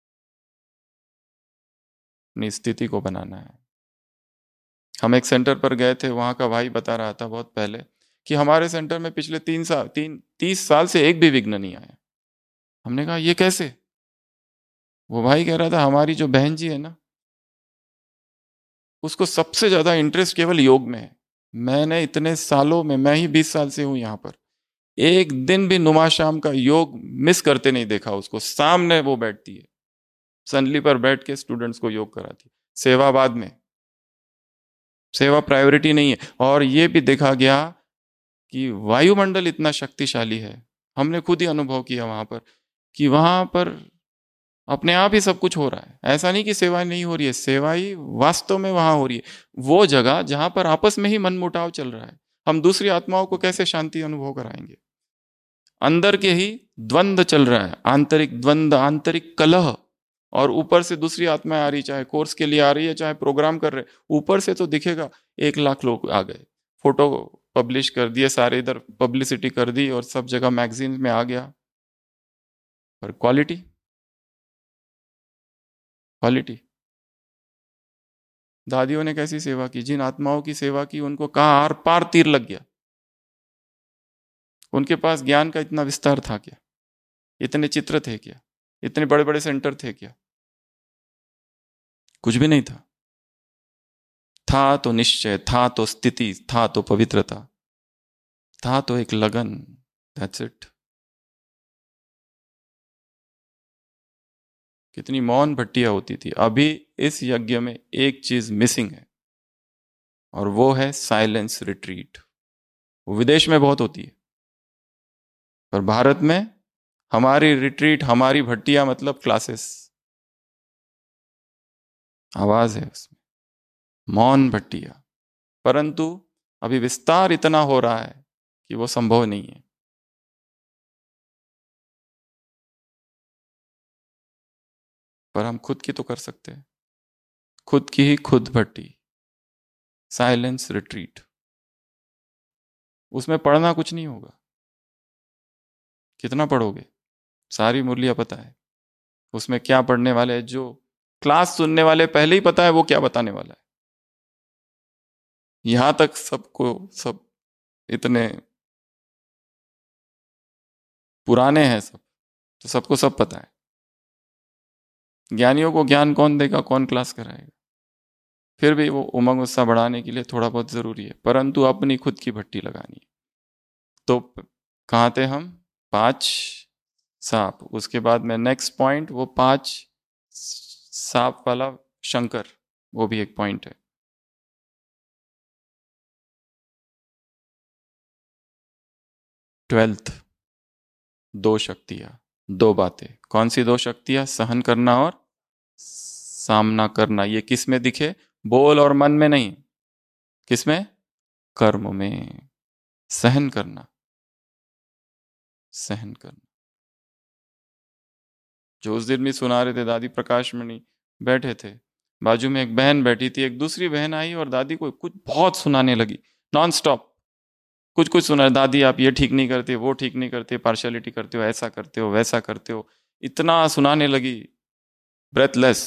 अपनी स्थिति को बनाना है। हम एक सेंटर पर गए थे, वहां का भाई बता रहा था बहुत पहले कि हमारे सेंटर में पिछले 30 साल से एक भी विघ्न नहीं आया। हमने कहा ये कैसे? वो भाई कह रहा था, हमारी जो बहन जी है ना, उसको सबसे ज्यादा इंटरेस्ट केवल योग में है। मैंने इतने सालों में, मैं ही 20 साल से हूं यहां पर, एक दिन भी नुमा शाम का योग मिस करते नहीं देखा उसको। सामने वो बैठती है, संदली पर बैठ के स्टूडेंट्स को योग कराती है। सेवा बाद में, सेवा प्रायोरिटी नहीं है। और ये भी देखा गया कि वायुमंडल इतना शक्तिशाली है, हमने खुद ही अनुभव किया वहां पर, कि वहां पर अपने आप ही सब कुछ हो रहा है। ऐसा नहीं कि सेवा नहीं हो रही है, सेवा ही वास्तव में वहां हो रही है। वो जगह जहां पर आपस में ही मनमुटाव चल रहा है, हम दूसरी आत्माओं को कैसे शांति अनुभव कराएंगे? अंदर के ही द्वंद्व चल रहा है, आंतरिक द्वंद्व, आंतरिक कलह। और ऊपर से दूसरी आत्माएं आ रही, चाहे कोर्स के लिए आ रही है, चाहे प्रोग्राम कर रहे, ऊपर से तो दिखेगा 1 लाख लोग आ गए, फोटो पब्लिश कर दिए, सारे इधर पब्लिसिटी कर दी और सब जगह मैगजीन में आ गया। पर क्वालिटी, क्वालिटी, दादियों ने कैसी सेवा की, जिन आत्माओं की सेवा की उनको कहाँ आर पार तीर लग गया। उनके पास ज्ञान का इतना विस्तार था क्या? इतने चित्र थे क्या? इतने बड़े बड़े सेंटर थे क्या? कुछ भी नहीं था। था तो निश्चय, था तो स्थिति, था तो पवित्रता, था तो एक लगन। That's it. कितनी मौन भट्टियां होती थी। अभी इस यज्ञ में एक चीज मिसिंग है, और वो है साइलेंस रिट्रीट। वो विदेश में बहुत होती है, पर भारत में हमारी रिट्रीट, हमारी भट्टियां मतलब क्लासेस, आवाज है उसमें, मौन भट्टियां। परंतु अभी विस्तार इतना हो रहा है कि वो संभव नहीं है। पर हम खुद की तो कर सकते हैं, खुद की ही खुद भट्टी, साइलेंस रिट्रीट। उसमें पढ़ना कुछ नहीं होगा। कितना पढ़ोगे? सारी मुरलियां पता है, उसमें क्या पढ़ने वाले हैं, जो क्लास सुनने वाले पहले ही पता है वो क्या बताने वाला है। यहां तक सबको, सब इतने पुराने हैं सब, तो सबको सब पता है। ज्ञानियों को ज्ञान कौन देगा, कौन क्लास कराएगा? फिर भी वो उमंग उत्साह बढ़ाने के लिए थोड़ा बहुत जरूरी है, परंतु अपनी खुद की भट्टी लगानी है। तो कहाँ थे हम? 5 सांप। उसके बाद में नेक्स्ट पॉइंट, वो 5 सांप वाला शंकर, वो भी एक पॉइंट है। 12th, 2 शक्तियां, 2 बातें। कौन सी 2 शक्तियां? सहन करना और सामना करना। ये किस में दिखे? बोल और मन में नहीं। किस में? कर्म में। सहन करना, सहन करना। जो उस दिन भी सुना रहे थे, दादी प्रकाश मणि बैठे थे, बाजू में एक बहन बैठी थी, एक दूसरी बहन आई और दादी को कुछ बहुत सुनाने लगी, नॉन स्टॉप कुछ कुछ सुना। दादी आप ये ठीक नहीं करते, वो ठीक नहीं करते, पार्शियलिटी करते हो, ऐसा करते हो, वैसा करते हो, इतना सुनाने लगी, ब्रेथलेस।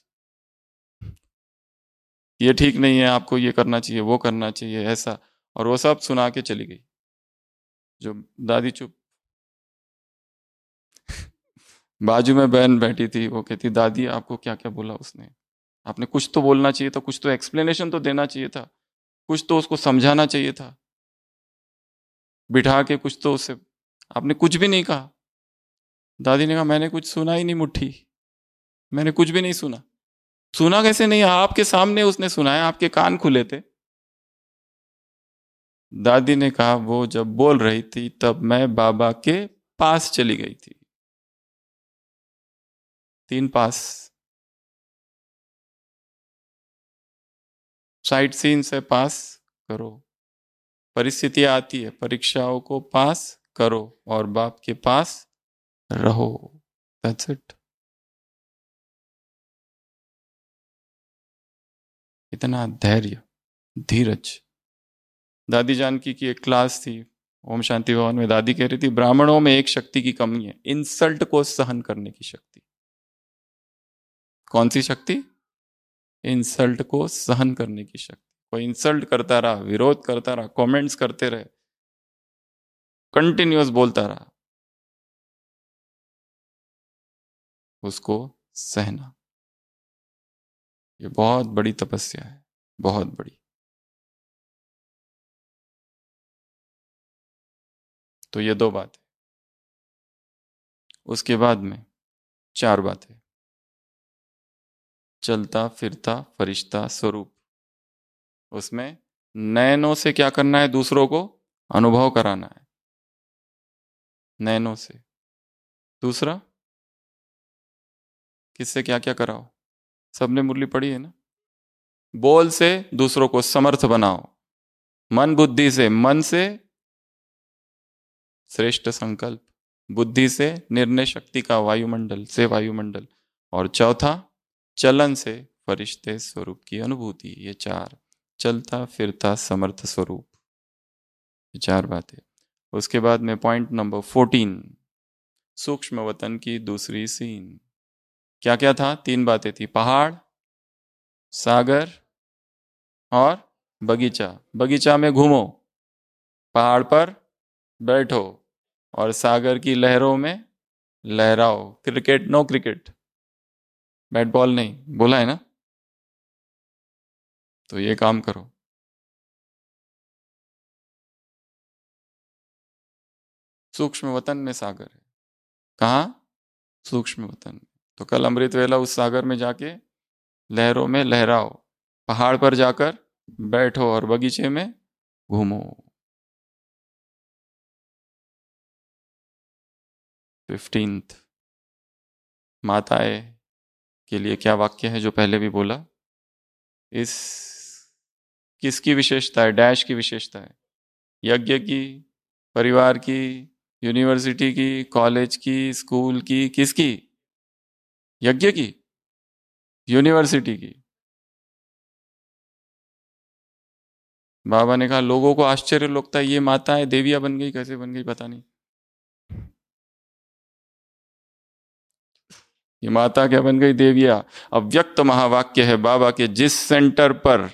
ये ठीक नहीं है, आपको ये करना चाहिए, वो करना चाहिए, ऐसा। और वो सब सुना के चली गई। जो दादी चुप। बाजू में बहन बैठी थी, वो कहती दादी आपको क्या क्या बोला उसने, आपने कुछ तो बोलना चाहिए था, कुछ तो एक्सप्लेनेशन तो देना चाहिए था, कुछ तो उसको समझाना चाहिए था, बिठा के कुछ तो उससे। आपने कुछ भी नहीं कहा। दादी ने कहा मैंने कुछ सुना ही नहीं मुट्ठी, मैंने कुछ भी नहीं सुना। सुना कैसे नहीं? आपके सामने उसने सुनाया, आपके कान खुले थे। दादी ने कहा वो जब बोल रही थी तब मैं बाबा के पास चली गई थी। 3 पास। साइट सीन से पास करो। परिस्थितियां आती है, परीक्षाओं को पास करो और बाप के पास रहो। That's it. इतना धैर्य, धीरज। दादी जानकी की एक क्लास थी ओम शांति भवन में, दादी कह रही थी ब्राह्मणों में एक शक्ति की कमी है, इंसल्ट को सहन करने की शक्ति। कौन सी शक्ति? इंसल्ट को सहन करने की शक्ति। कोई इंसल्ट करता रहा, विरोध करता रहा, कमेंट्स करते रहे, कंटिन्यूअस बोलता रहा, उसको सहना। ये बहुत बड़ी तपस्या है, बहुत बड़ी। तो ये 2 बातें। उसके बाद में 4 बातें। चलता फिरता फरिश्ता स्वरूप। उसमें नयनों से क्या करना है? दूसरों को अनुभव कराना है, नयनों से। दूसरा, किससे क्या क्या कराओ? सबने मुरली पढ़ी है ना। बोल से दूसरों को समर्थ बनाओ, मन बुद्धि से, मन से श्रेष्ठ संकल्प, बुद्धि से निर्णय शक्ति का वायुमंडल से वायुमंडल, और चौथा चलन से फरिश्ते स्वरूप की अनुभूति। ये चार, चलता फिरता समर्थ स्वरूप, ये चार बातें। उसके बाद में पॉइंट नंबर 14, सूक्ष्म वतन की दूसरी सीन। क्या क्या था? तीन बातें थी, पहाड़, सागर और बगीचा। बगीचा में घूमो, पहाड़ पर बैठो, और सागर की लहरों में लहराओ। Cricket no cricket, bat ball नहीं, बोला है ना। तो ये काम करो। सूक्ष्म वतन में सागर है। कहाँ? सूक्ष्म वतन में। तो कल अमृत वेला उस सागर में जाके लहरों में लहराओ, पहाड़ पर जाकर बैठो और बगीचे में घूमो। 15th, माताएं के लिए क्या वाक्य है जो पहले भी बोला? इस किसकी विशेषता है? डैश की विशेषता है। यज्ञ की, परिवार की, यूनिवर्सिटी की, कॉलेज की, स्कूल की, किसकी? यज्ञ की, यूनिवर्सिटी की। बाबा ने कहा लोगों को आश्चर्य लगता है, ये माताएं देवियां बन गई, कैसे बन गई पता नहीं। ये माता क्या बन गई? देविया। अव्यक्त महावाक्य है बाबा के, जिस सेंटर पर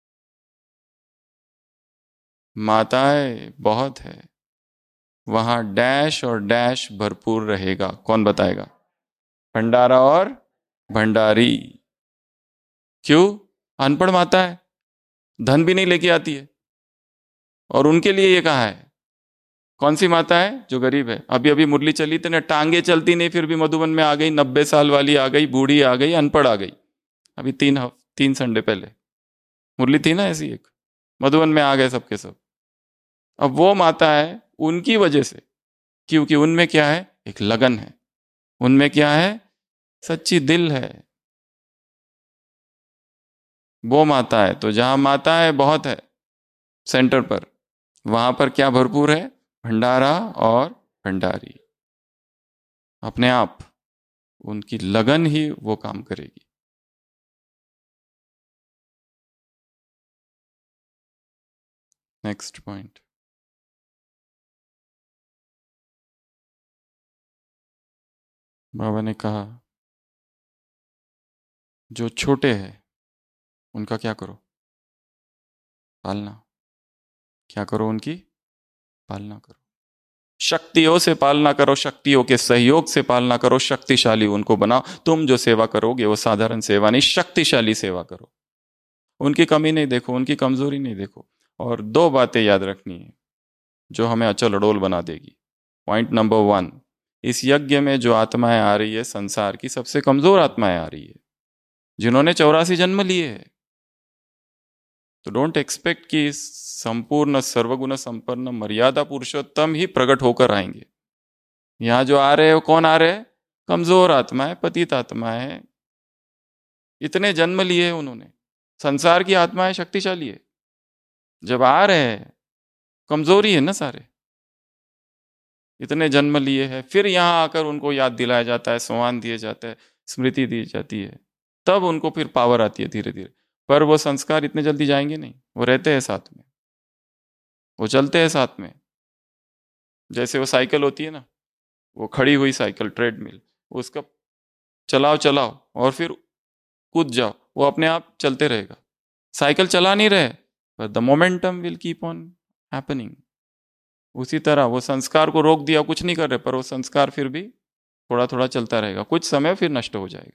माताएं बहुत है वहां डैश और डैश भरपूर रहेगा। कौन बताएगा? भंडारा और भंडारी। क्यों? अनपढ़ माता है, धन भी नहीं लेके आती है, और उनके लिए ये कहा है। कौन सी माता है? जो गरीब है। अभी अभी मुरली चली थी ना, टांगे चलती नहीं फिर भी मधुबन में आ गई, 90 साल वाली आ गई, बूढ़ी आ गई, अनपढ़ आ गई। अभी 3 संडे पहले मुरली थी ना ऐसी एक, मधुबन में आ गए सबके सब। अब वो माता है उनकी वजह से, क्योंकि उनमें क्या है? एक लगन है। उनमें क्या है? सच्ची दिल है। वो माता है। तो जहां माता है बहुत है सेंटर पर, वहां पर क्या भरपूर है? भंडारा और भंडारी। अपने आप उनकी लगन ही वो काम करेगी। नेक्स्ट पॉइंट, बाबा ने कहा जो छोटे हैं उनका क्या करो? पालना। क्या करो? उनकी पालना करो। शक्तियों से पालना करो, शक्तियों के सहयोग से पालना करो, शक्तिशाली उनको बनाओ। तुम जो सेवा करोगे वो साधारण सेवा नहीं, शक्तिशाली सेवा करो। उनकी कमी नहीं देखो, उनकी कमजोरी नहीं देखो। और दो बातें याद रखनी है जो हमें अचल अडोल बना देगी। पॉइंट नंबर 1, इस यज्ञ में जो आत्माएं आ रही है संसार की सबसे कमजोर आत्माएं आ रही है, जिन्होंने 84 जन्म लिए हैं। तो डोंट एक्सपेक्ट कि संपूर्ण सर्वगुण संपन्न मर्यादा पुरुषोत्तम ही प्रकट होकर आएंगे। यहां जो आ रहे हैं वो कौन आ रहे हैं? कमजोर आत्माएं, पतित आत्माएं। इतने जन्म लिए हैं उन्होंने। संसार की आत्माएं शक्तिशाली है, जब आ रहे हैं कमजोरी है ना सारे। इतने जन्म लिए हैं, फिर यहाँ आकर उनको याद दिलाया जाता है, सम्मान दिया जाता है, स्मृति दी जाती है, तब उनको फिर पावर आती है धीरे धीरे। पर वो संस्कार इतने जल्दी जाएंगे नहीं, वो रहते हैं साथ में, वो चलते हैं साथ में। जैसे वो साइकिल होती है ना, वो खड़ी हुई साइकिल ट्रेडमिल, उसका चलाओ चलाओ और फिर कूद जाओ, वो अपने आप चलते रहेगा। साइकिल चला नहीं रहे, पर the momentum will keep on happening. उसी तरह वो संस्कार को रोक दिया, कुछ नहीं कर रहे, पर वो संस्कार फिर भी थोड़ा थोड़ा चलता रहेगा, कुछ समय फिर नष्ट हो जाएगा।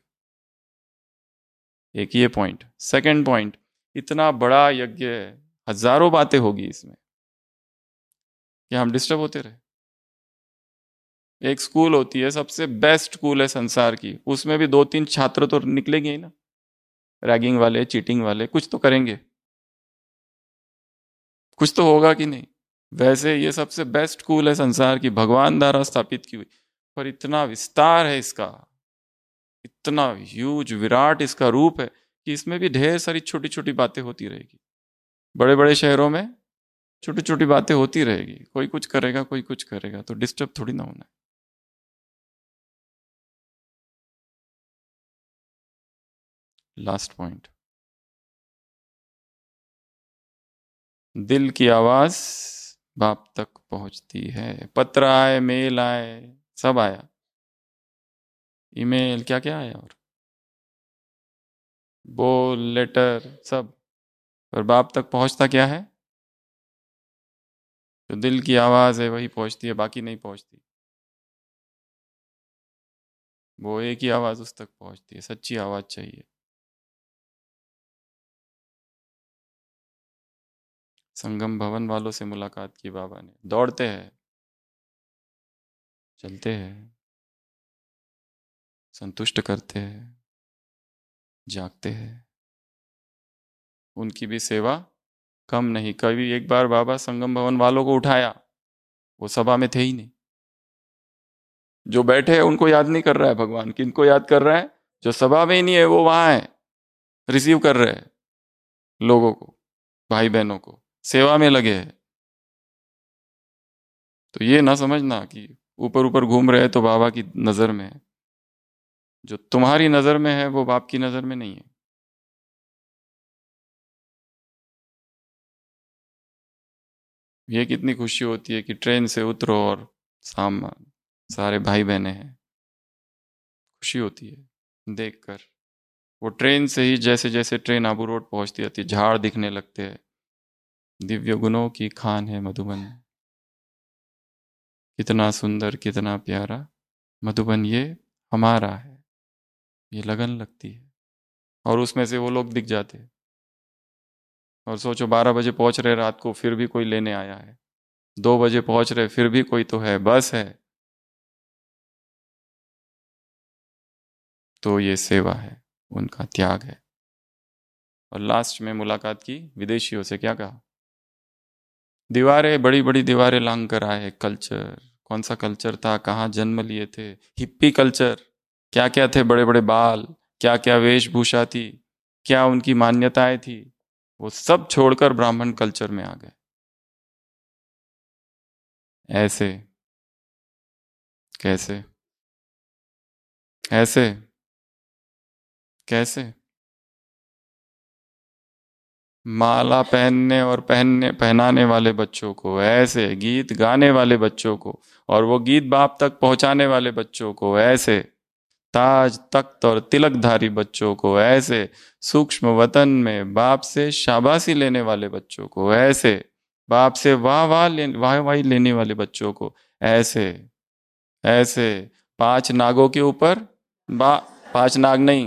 एक ये पॉइंट। सेकंड पॉइंट, इतना बड़ा यज्ञ है, हजारों बातें होगी इसमें, क्या हम डिस्टर्ब होते रहे? एक स्कूल होती है, सबसे बेस्ट स्कूल है संसार की, उसमें भी 2-3 छात्र तो निकलेंगे ही ना। रैगिंग वाले, चीटिंग वाले कुछ तो करेंगे, कुछ तो होगा कि नहीं। वैसे ये सबसे बेस्ट स्कूल है संसार की, भगवान द्वारा स्थापित की हुई, पर इतना विस्तार है इसका, इतना ह्यूज विराट इसका रूप है कि इसमें भी ढेर सारी छोटी छोटी बातें होती रहेगी। बड़े बड़े शहरों में छोटी छोटी बातें होती रहेगी, कोई कुछ करेगा कोई कुछ करेगा, तो डिस्टर्ब थोड़ी ना होना है। लास्ट पॉइंट, दिल की आवाज बाप तक पहुंचती है। पत्र आए, मेल आए, सब आया, ईमेल क्या क्या आया, और बोल, लेटर, सब, पर बाप तक पहुंचता क्या है? जो दिल की आवाज है वही पहुंचती है, बाकी नहीं पहुंचती। वो एक ही आवाज उस तक पहुंचती है, सच्ची आवाज चाहिए। संगम भवन वालों से मुलाकात की बाबा ने, दौड़ते हैं, चलते हैं, संतुष्ट करते हैं, जागते हैं, उनकी भी सेवा कम नहीं। कभी एक बार बाबा संगम भवन वालों को उठाया, वो सभा में थे ही नहीं, जो बैठे हैं उनको याद नहीं कर रहा है भगवान, किनको याद कर रहा है? जो सभा में ही नहीं है वो वहां है, रिसीव कर रहे हैं लोगों को, भाई बहनों को, सेवा में लगे हैं। तो ये ना समझना कि ऊपर ऊपर घूम रहे हैं तो बाबा की नजर में है, जो तुम्हारी नजर में है वो बाप की नजर में नहीं है। ये कितनी खुशी होती है कि ट्रेन से उतरो और सारे भाई बहने हैं, खुशी होती है देखकर। वो ट्रेन से ही जैसे जैसे ट्रेन आबू रोड पहुंचती जाती है, झाड़ दिखने लगते हैं, दिव्य गुणों की खान है मधुबन, कितना सुंदर कितना प्यारा मधुबन ये हमारा है, ये लगन लगती है। और उसमें से वो लोग दिख जाते हैं, और सोचो 12 बजे पहुंच रहे रात को, फिर भी कोई लेने आया है, 2 बजे पहुंच रहे फिर भी कोई तो है, बस है। तो ये सेवा है, उनका त्याग है। और लास्ट में मुलाकात की विदेशियों से, क्या कहा? दीवारें, बड़ी बड़ी दीवारें लांग कर आए, कल्चर, कौन सा कल्चर था, कहाँ जन्म लिए थे? Hippie culture. क्या क्या थे, बड़े बड़े बाल, क्या क्या वेशभूषा थी, क्या उनकी मान्यताएं थी, वो सब छोड़कर ब्राह्मण कल्चर में आ गए। ऐसे, कैसे, ऐसे, कैसे? माला पहनने और पहनाने वाले बच्चों को ऐसे, गीत गाने वाले बच्चों को और वो गीत बाप तक पहुंचाने वाले बच्चों को ऐसे, ताज तख्त और तिलकधारी बच्चों को ऐसे, सूक्ष्म वतन में बाप से शाबाशी लेने वाले बच्चों को ऐसे, बाप से वाह वाही लेने वाले बच्चों को ऐसे, ऐसे, 5 नागों के ऊपर बा 5 नाग नहीं,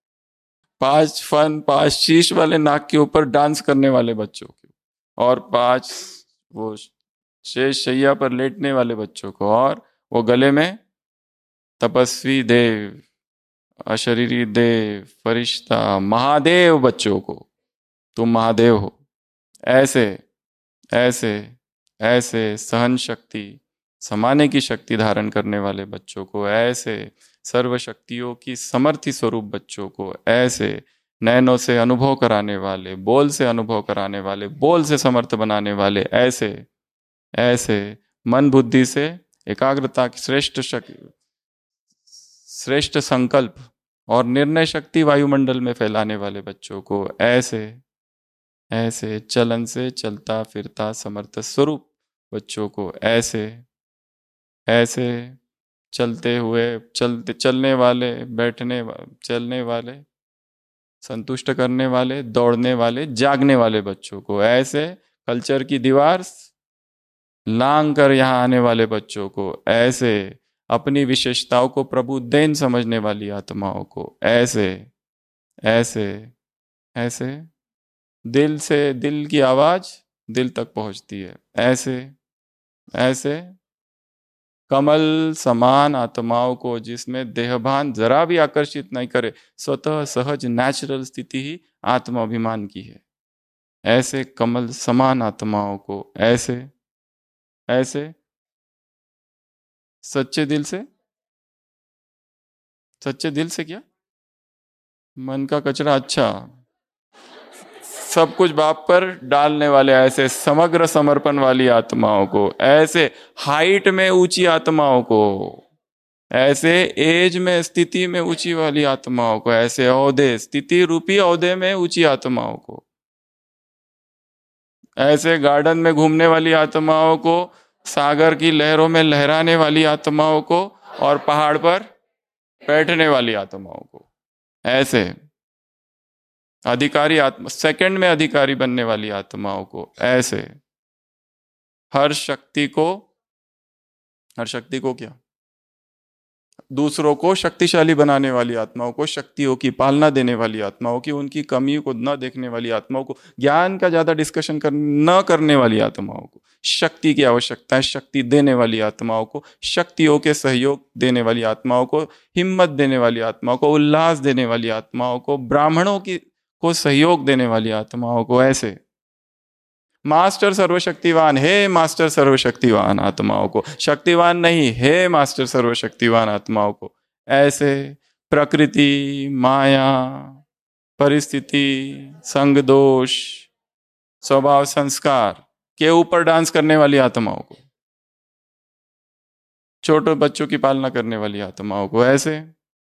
5 शीश वाले नाग के ऊपर डांस करने वाले बच्चों को, और 5 वो शेष शैया पर लेटने वाले बच्चों को, और वो गले में तपस्वी देव, अशरीरी देव, फरिश्ता, महादेव बच्चों को, तुम महादेव हो, ऐसे, ऐसे, ऐसे सहन शक्ति, समाने की शक्ति धारण करने वाले बच्चों को ऐसे, सर्व शक्तियों की समर्थी स्वरूप बच्चों को ऐसे, नैनों से अनुभव कराने वाले, बोल से अनुभव कराने वाले, बोल से समर्थ बनाने वाले ऐसे, ऐसे, मन बुद्धि से एकाग्रता की श्रेष्ठ संकल्प और निर्णय शक्ति वायुमंडल में फैलाने वाले बच्चों को ऐसे, ऐसे, चलन से चलता फिरता समर्थ स्वरूप बच्चों को ऐसे, ऐसे, चलते हुए, चलने वाले, चलने वाले, संतुष्ट करने वाले, दौड़ने वाले, जागने वाले बच्चों को ऐसे, कल्चर की दीवार लांग कर यहाँ आने वाले बच्चों को ऐसे, अपनी विशेषताओं को प्रभु देन समझने वाली आत्माओं को ऐसे, ऐसे, ऐसे, दिल से, दिल की आवाज दिल तक पहुंचती है ऐसे, ऐसे, कमल समान आत्माओं को, जिसमें देहभान जरा भी आकर्षित नहीं करे, स्वतः सहज नेचुरल स्थिति ही आत्माभिमान की है। ऐसे कमल समान आत्माओं को ऐसे ऐसे सच्चे दिल से, सच्चे दिल से क्या, मन का कचरा, अच्छा, सब कुछ बाप पर डालने वाले, ऐसे समग्र समर्पण वाली आत्माओं को, ऐसे हाइट में ऊंची आत्माओं को, ऐसे एज में स्थिति में ऊंची वाली आत्माओं को, ऐसे औहदे स्थिति रूपी औहदे में ऊंची आत्माओं को, ऐसे गार्डन में घूमने वाली आत्माओं को, सागर की लहरों में लहराने वाली आत्माओं को, और पहाड़ पर बैठने वाली आत्माओं को, ऐसे अधिकारी आत्मा, सेकंड में अधिकारी बनने वाली आत्माओं को, ऐसे हर शक्ति को क्या, दूसरों को शक्तिशाली बनाने वाली आत्माओं को, शक्तियों की पालना देने वाली आत्माओं की, उनकी कमियों को न देखने वाली आत्माओं को, ज्ञान का ज्यादा डिस्कशन न करने वाली आत्माओं को, शक्ति की आवश्यकता है शक्ति देने वाली आत्माओं को, शक्तियों के सहयोग देने वाली आत्माओं को, हिम्मत देने वाली आत्माओं को, उल्लास देने वाली आत्माओं को, ब्राह्मणों की को सहयोग देने वाली आत्माओं को, ऐसे मास्टर सर्वशक्तिवान, हे मास्टर सर्वशक्तिवान आत्माओं को, शक्तिवान नहीं, हे मास्टर सर्वशक्तिवान आत्माओं को, ऐसे प्रकृति, माया, परिस्थिति, संग दोष, स्वभाव संस्कार के ऊपर डांस करने वाली आत्माओं को, छोटे बच्चों की पालना करने वाली आत्माओं को, ऐसे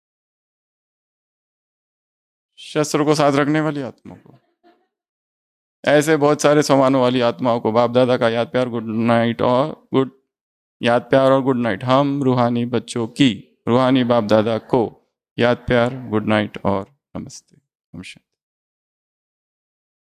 शस्त्र को साथ रखने वाली आत्माओं को, ऐसे बहुत सारे समानों वाली आत्माओं को, बाप दादा का याद प्यार गुड नाइट और गुड नाइट। हम रूहानी बच्चों की, रूहानी बाप दादा को याद प्यार गुड नाइट और नमस्ते। नमस्कार।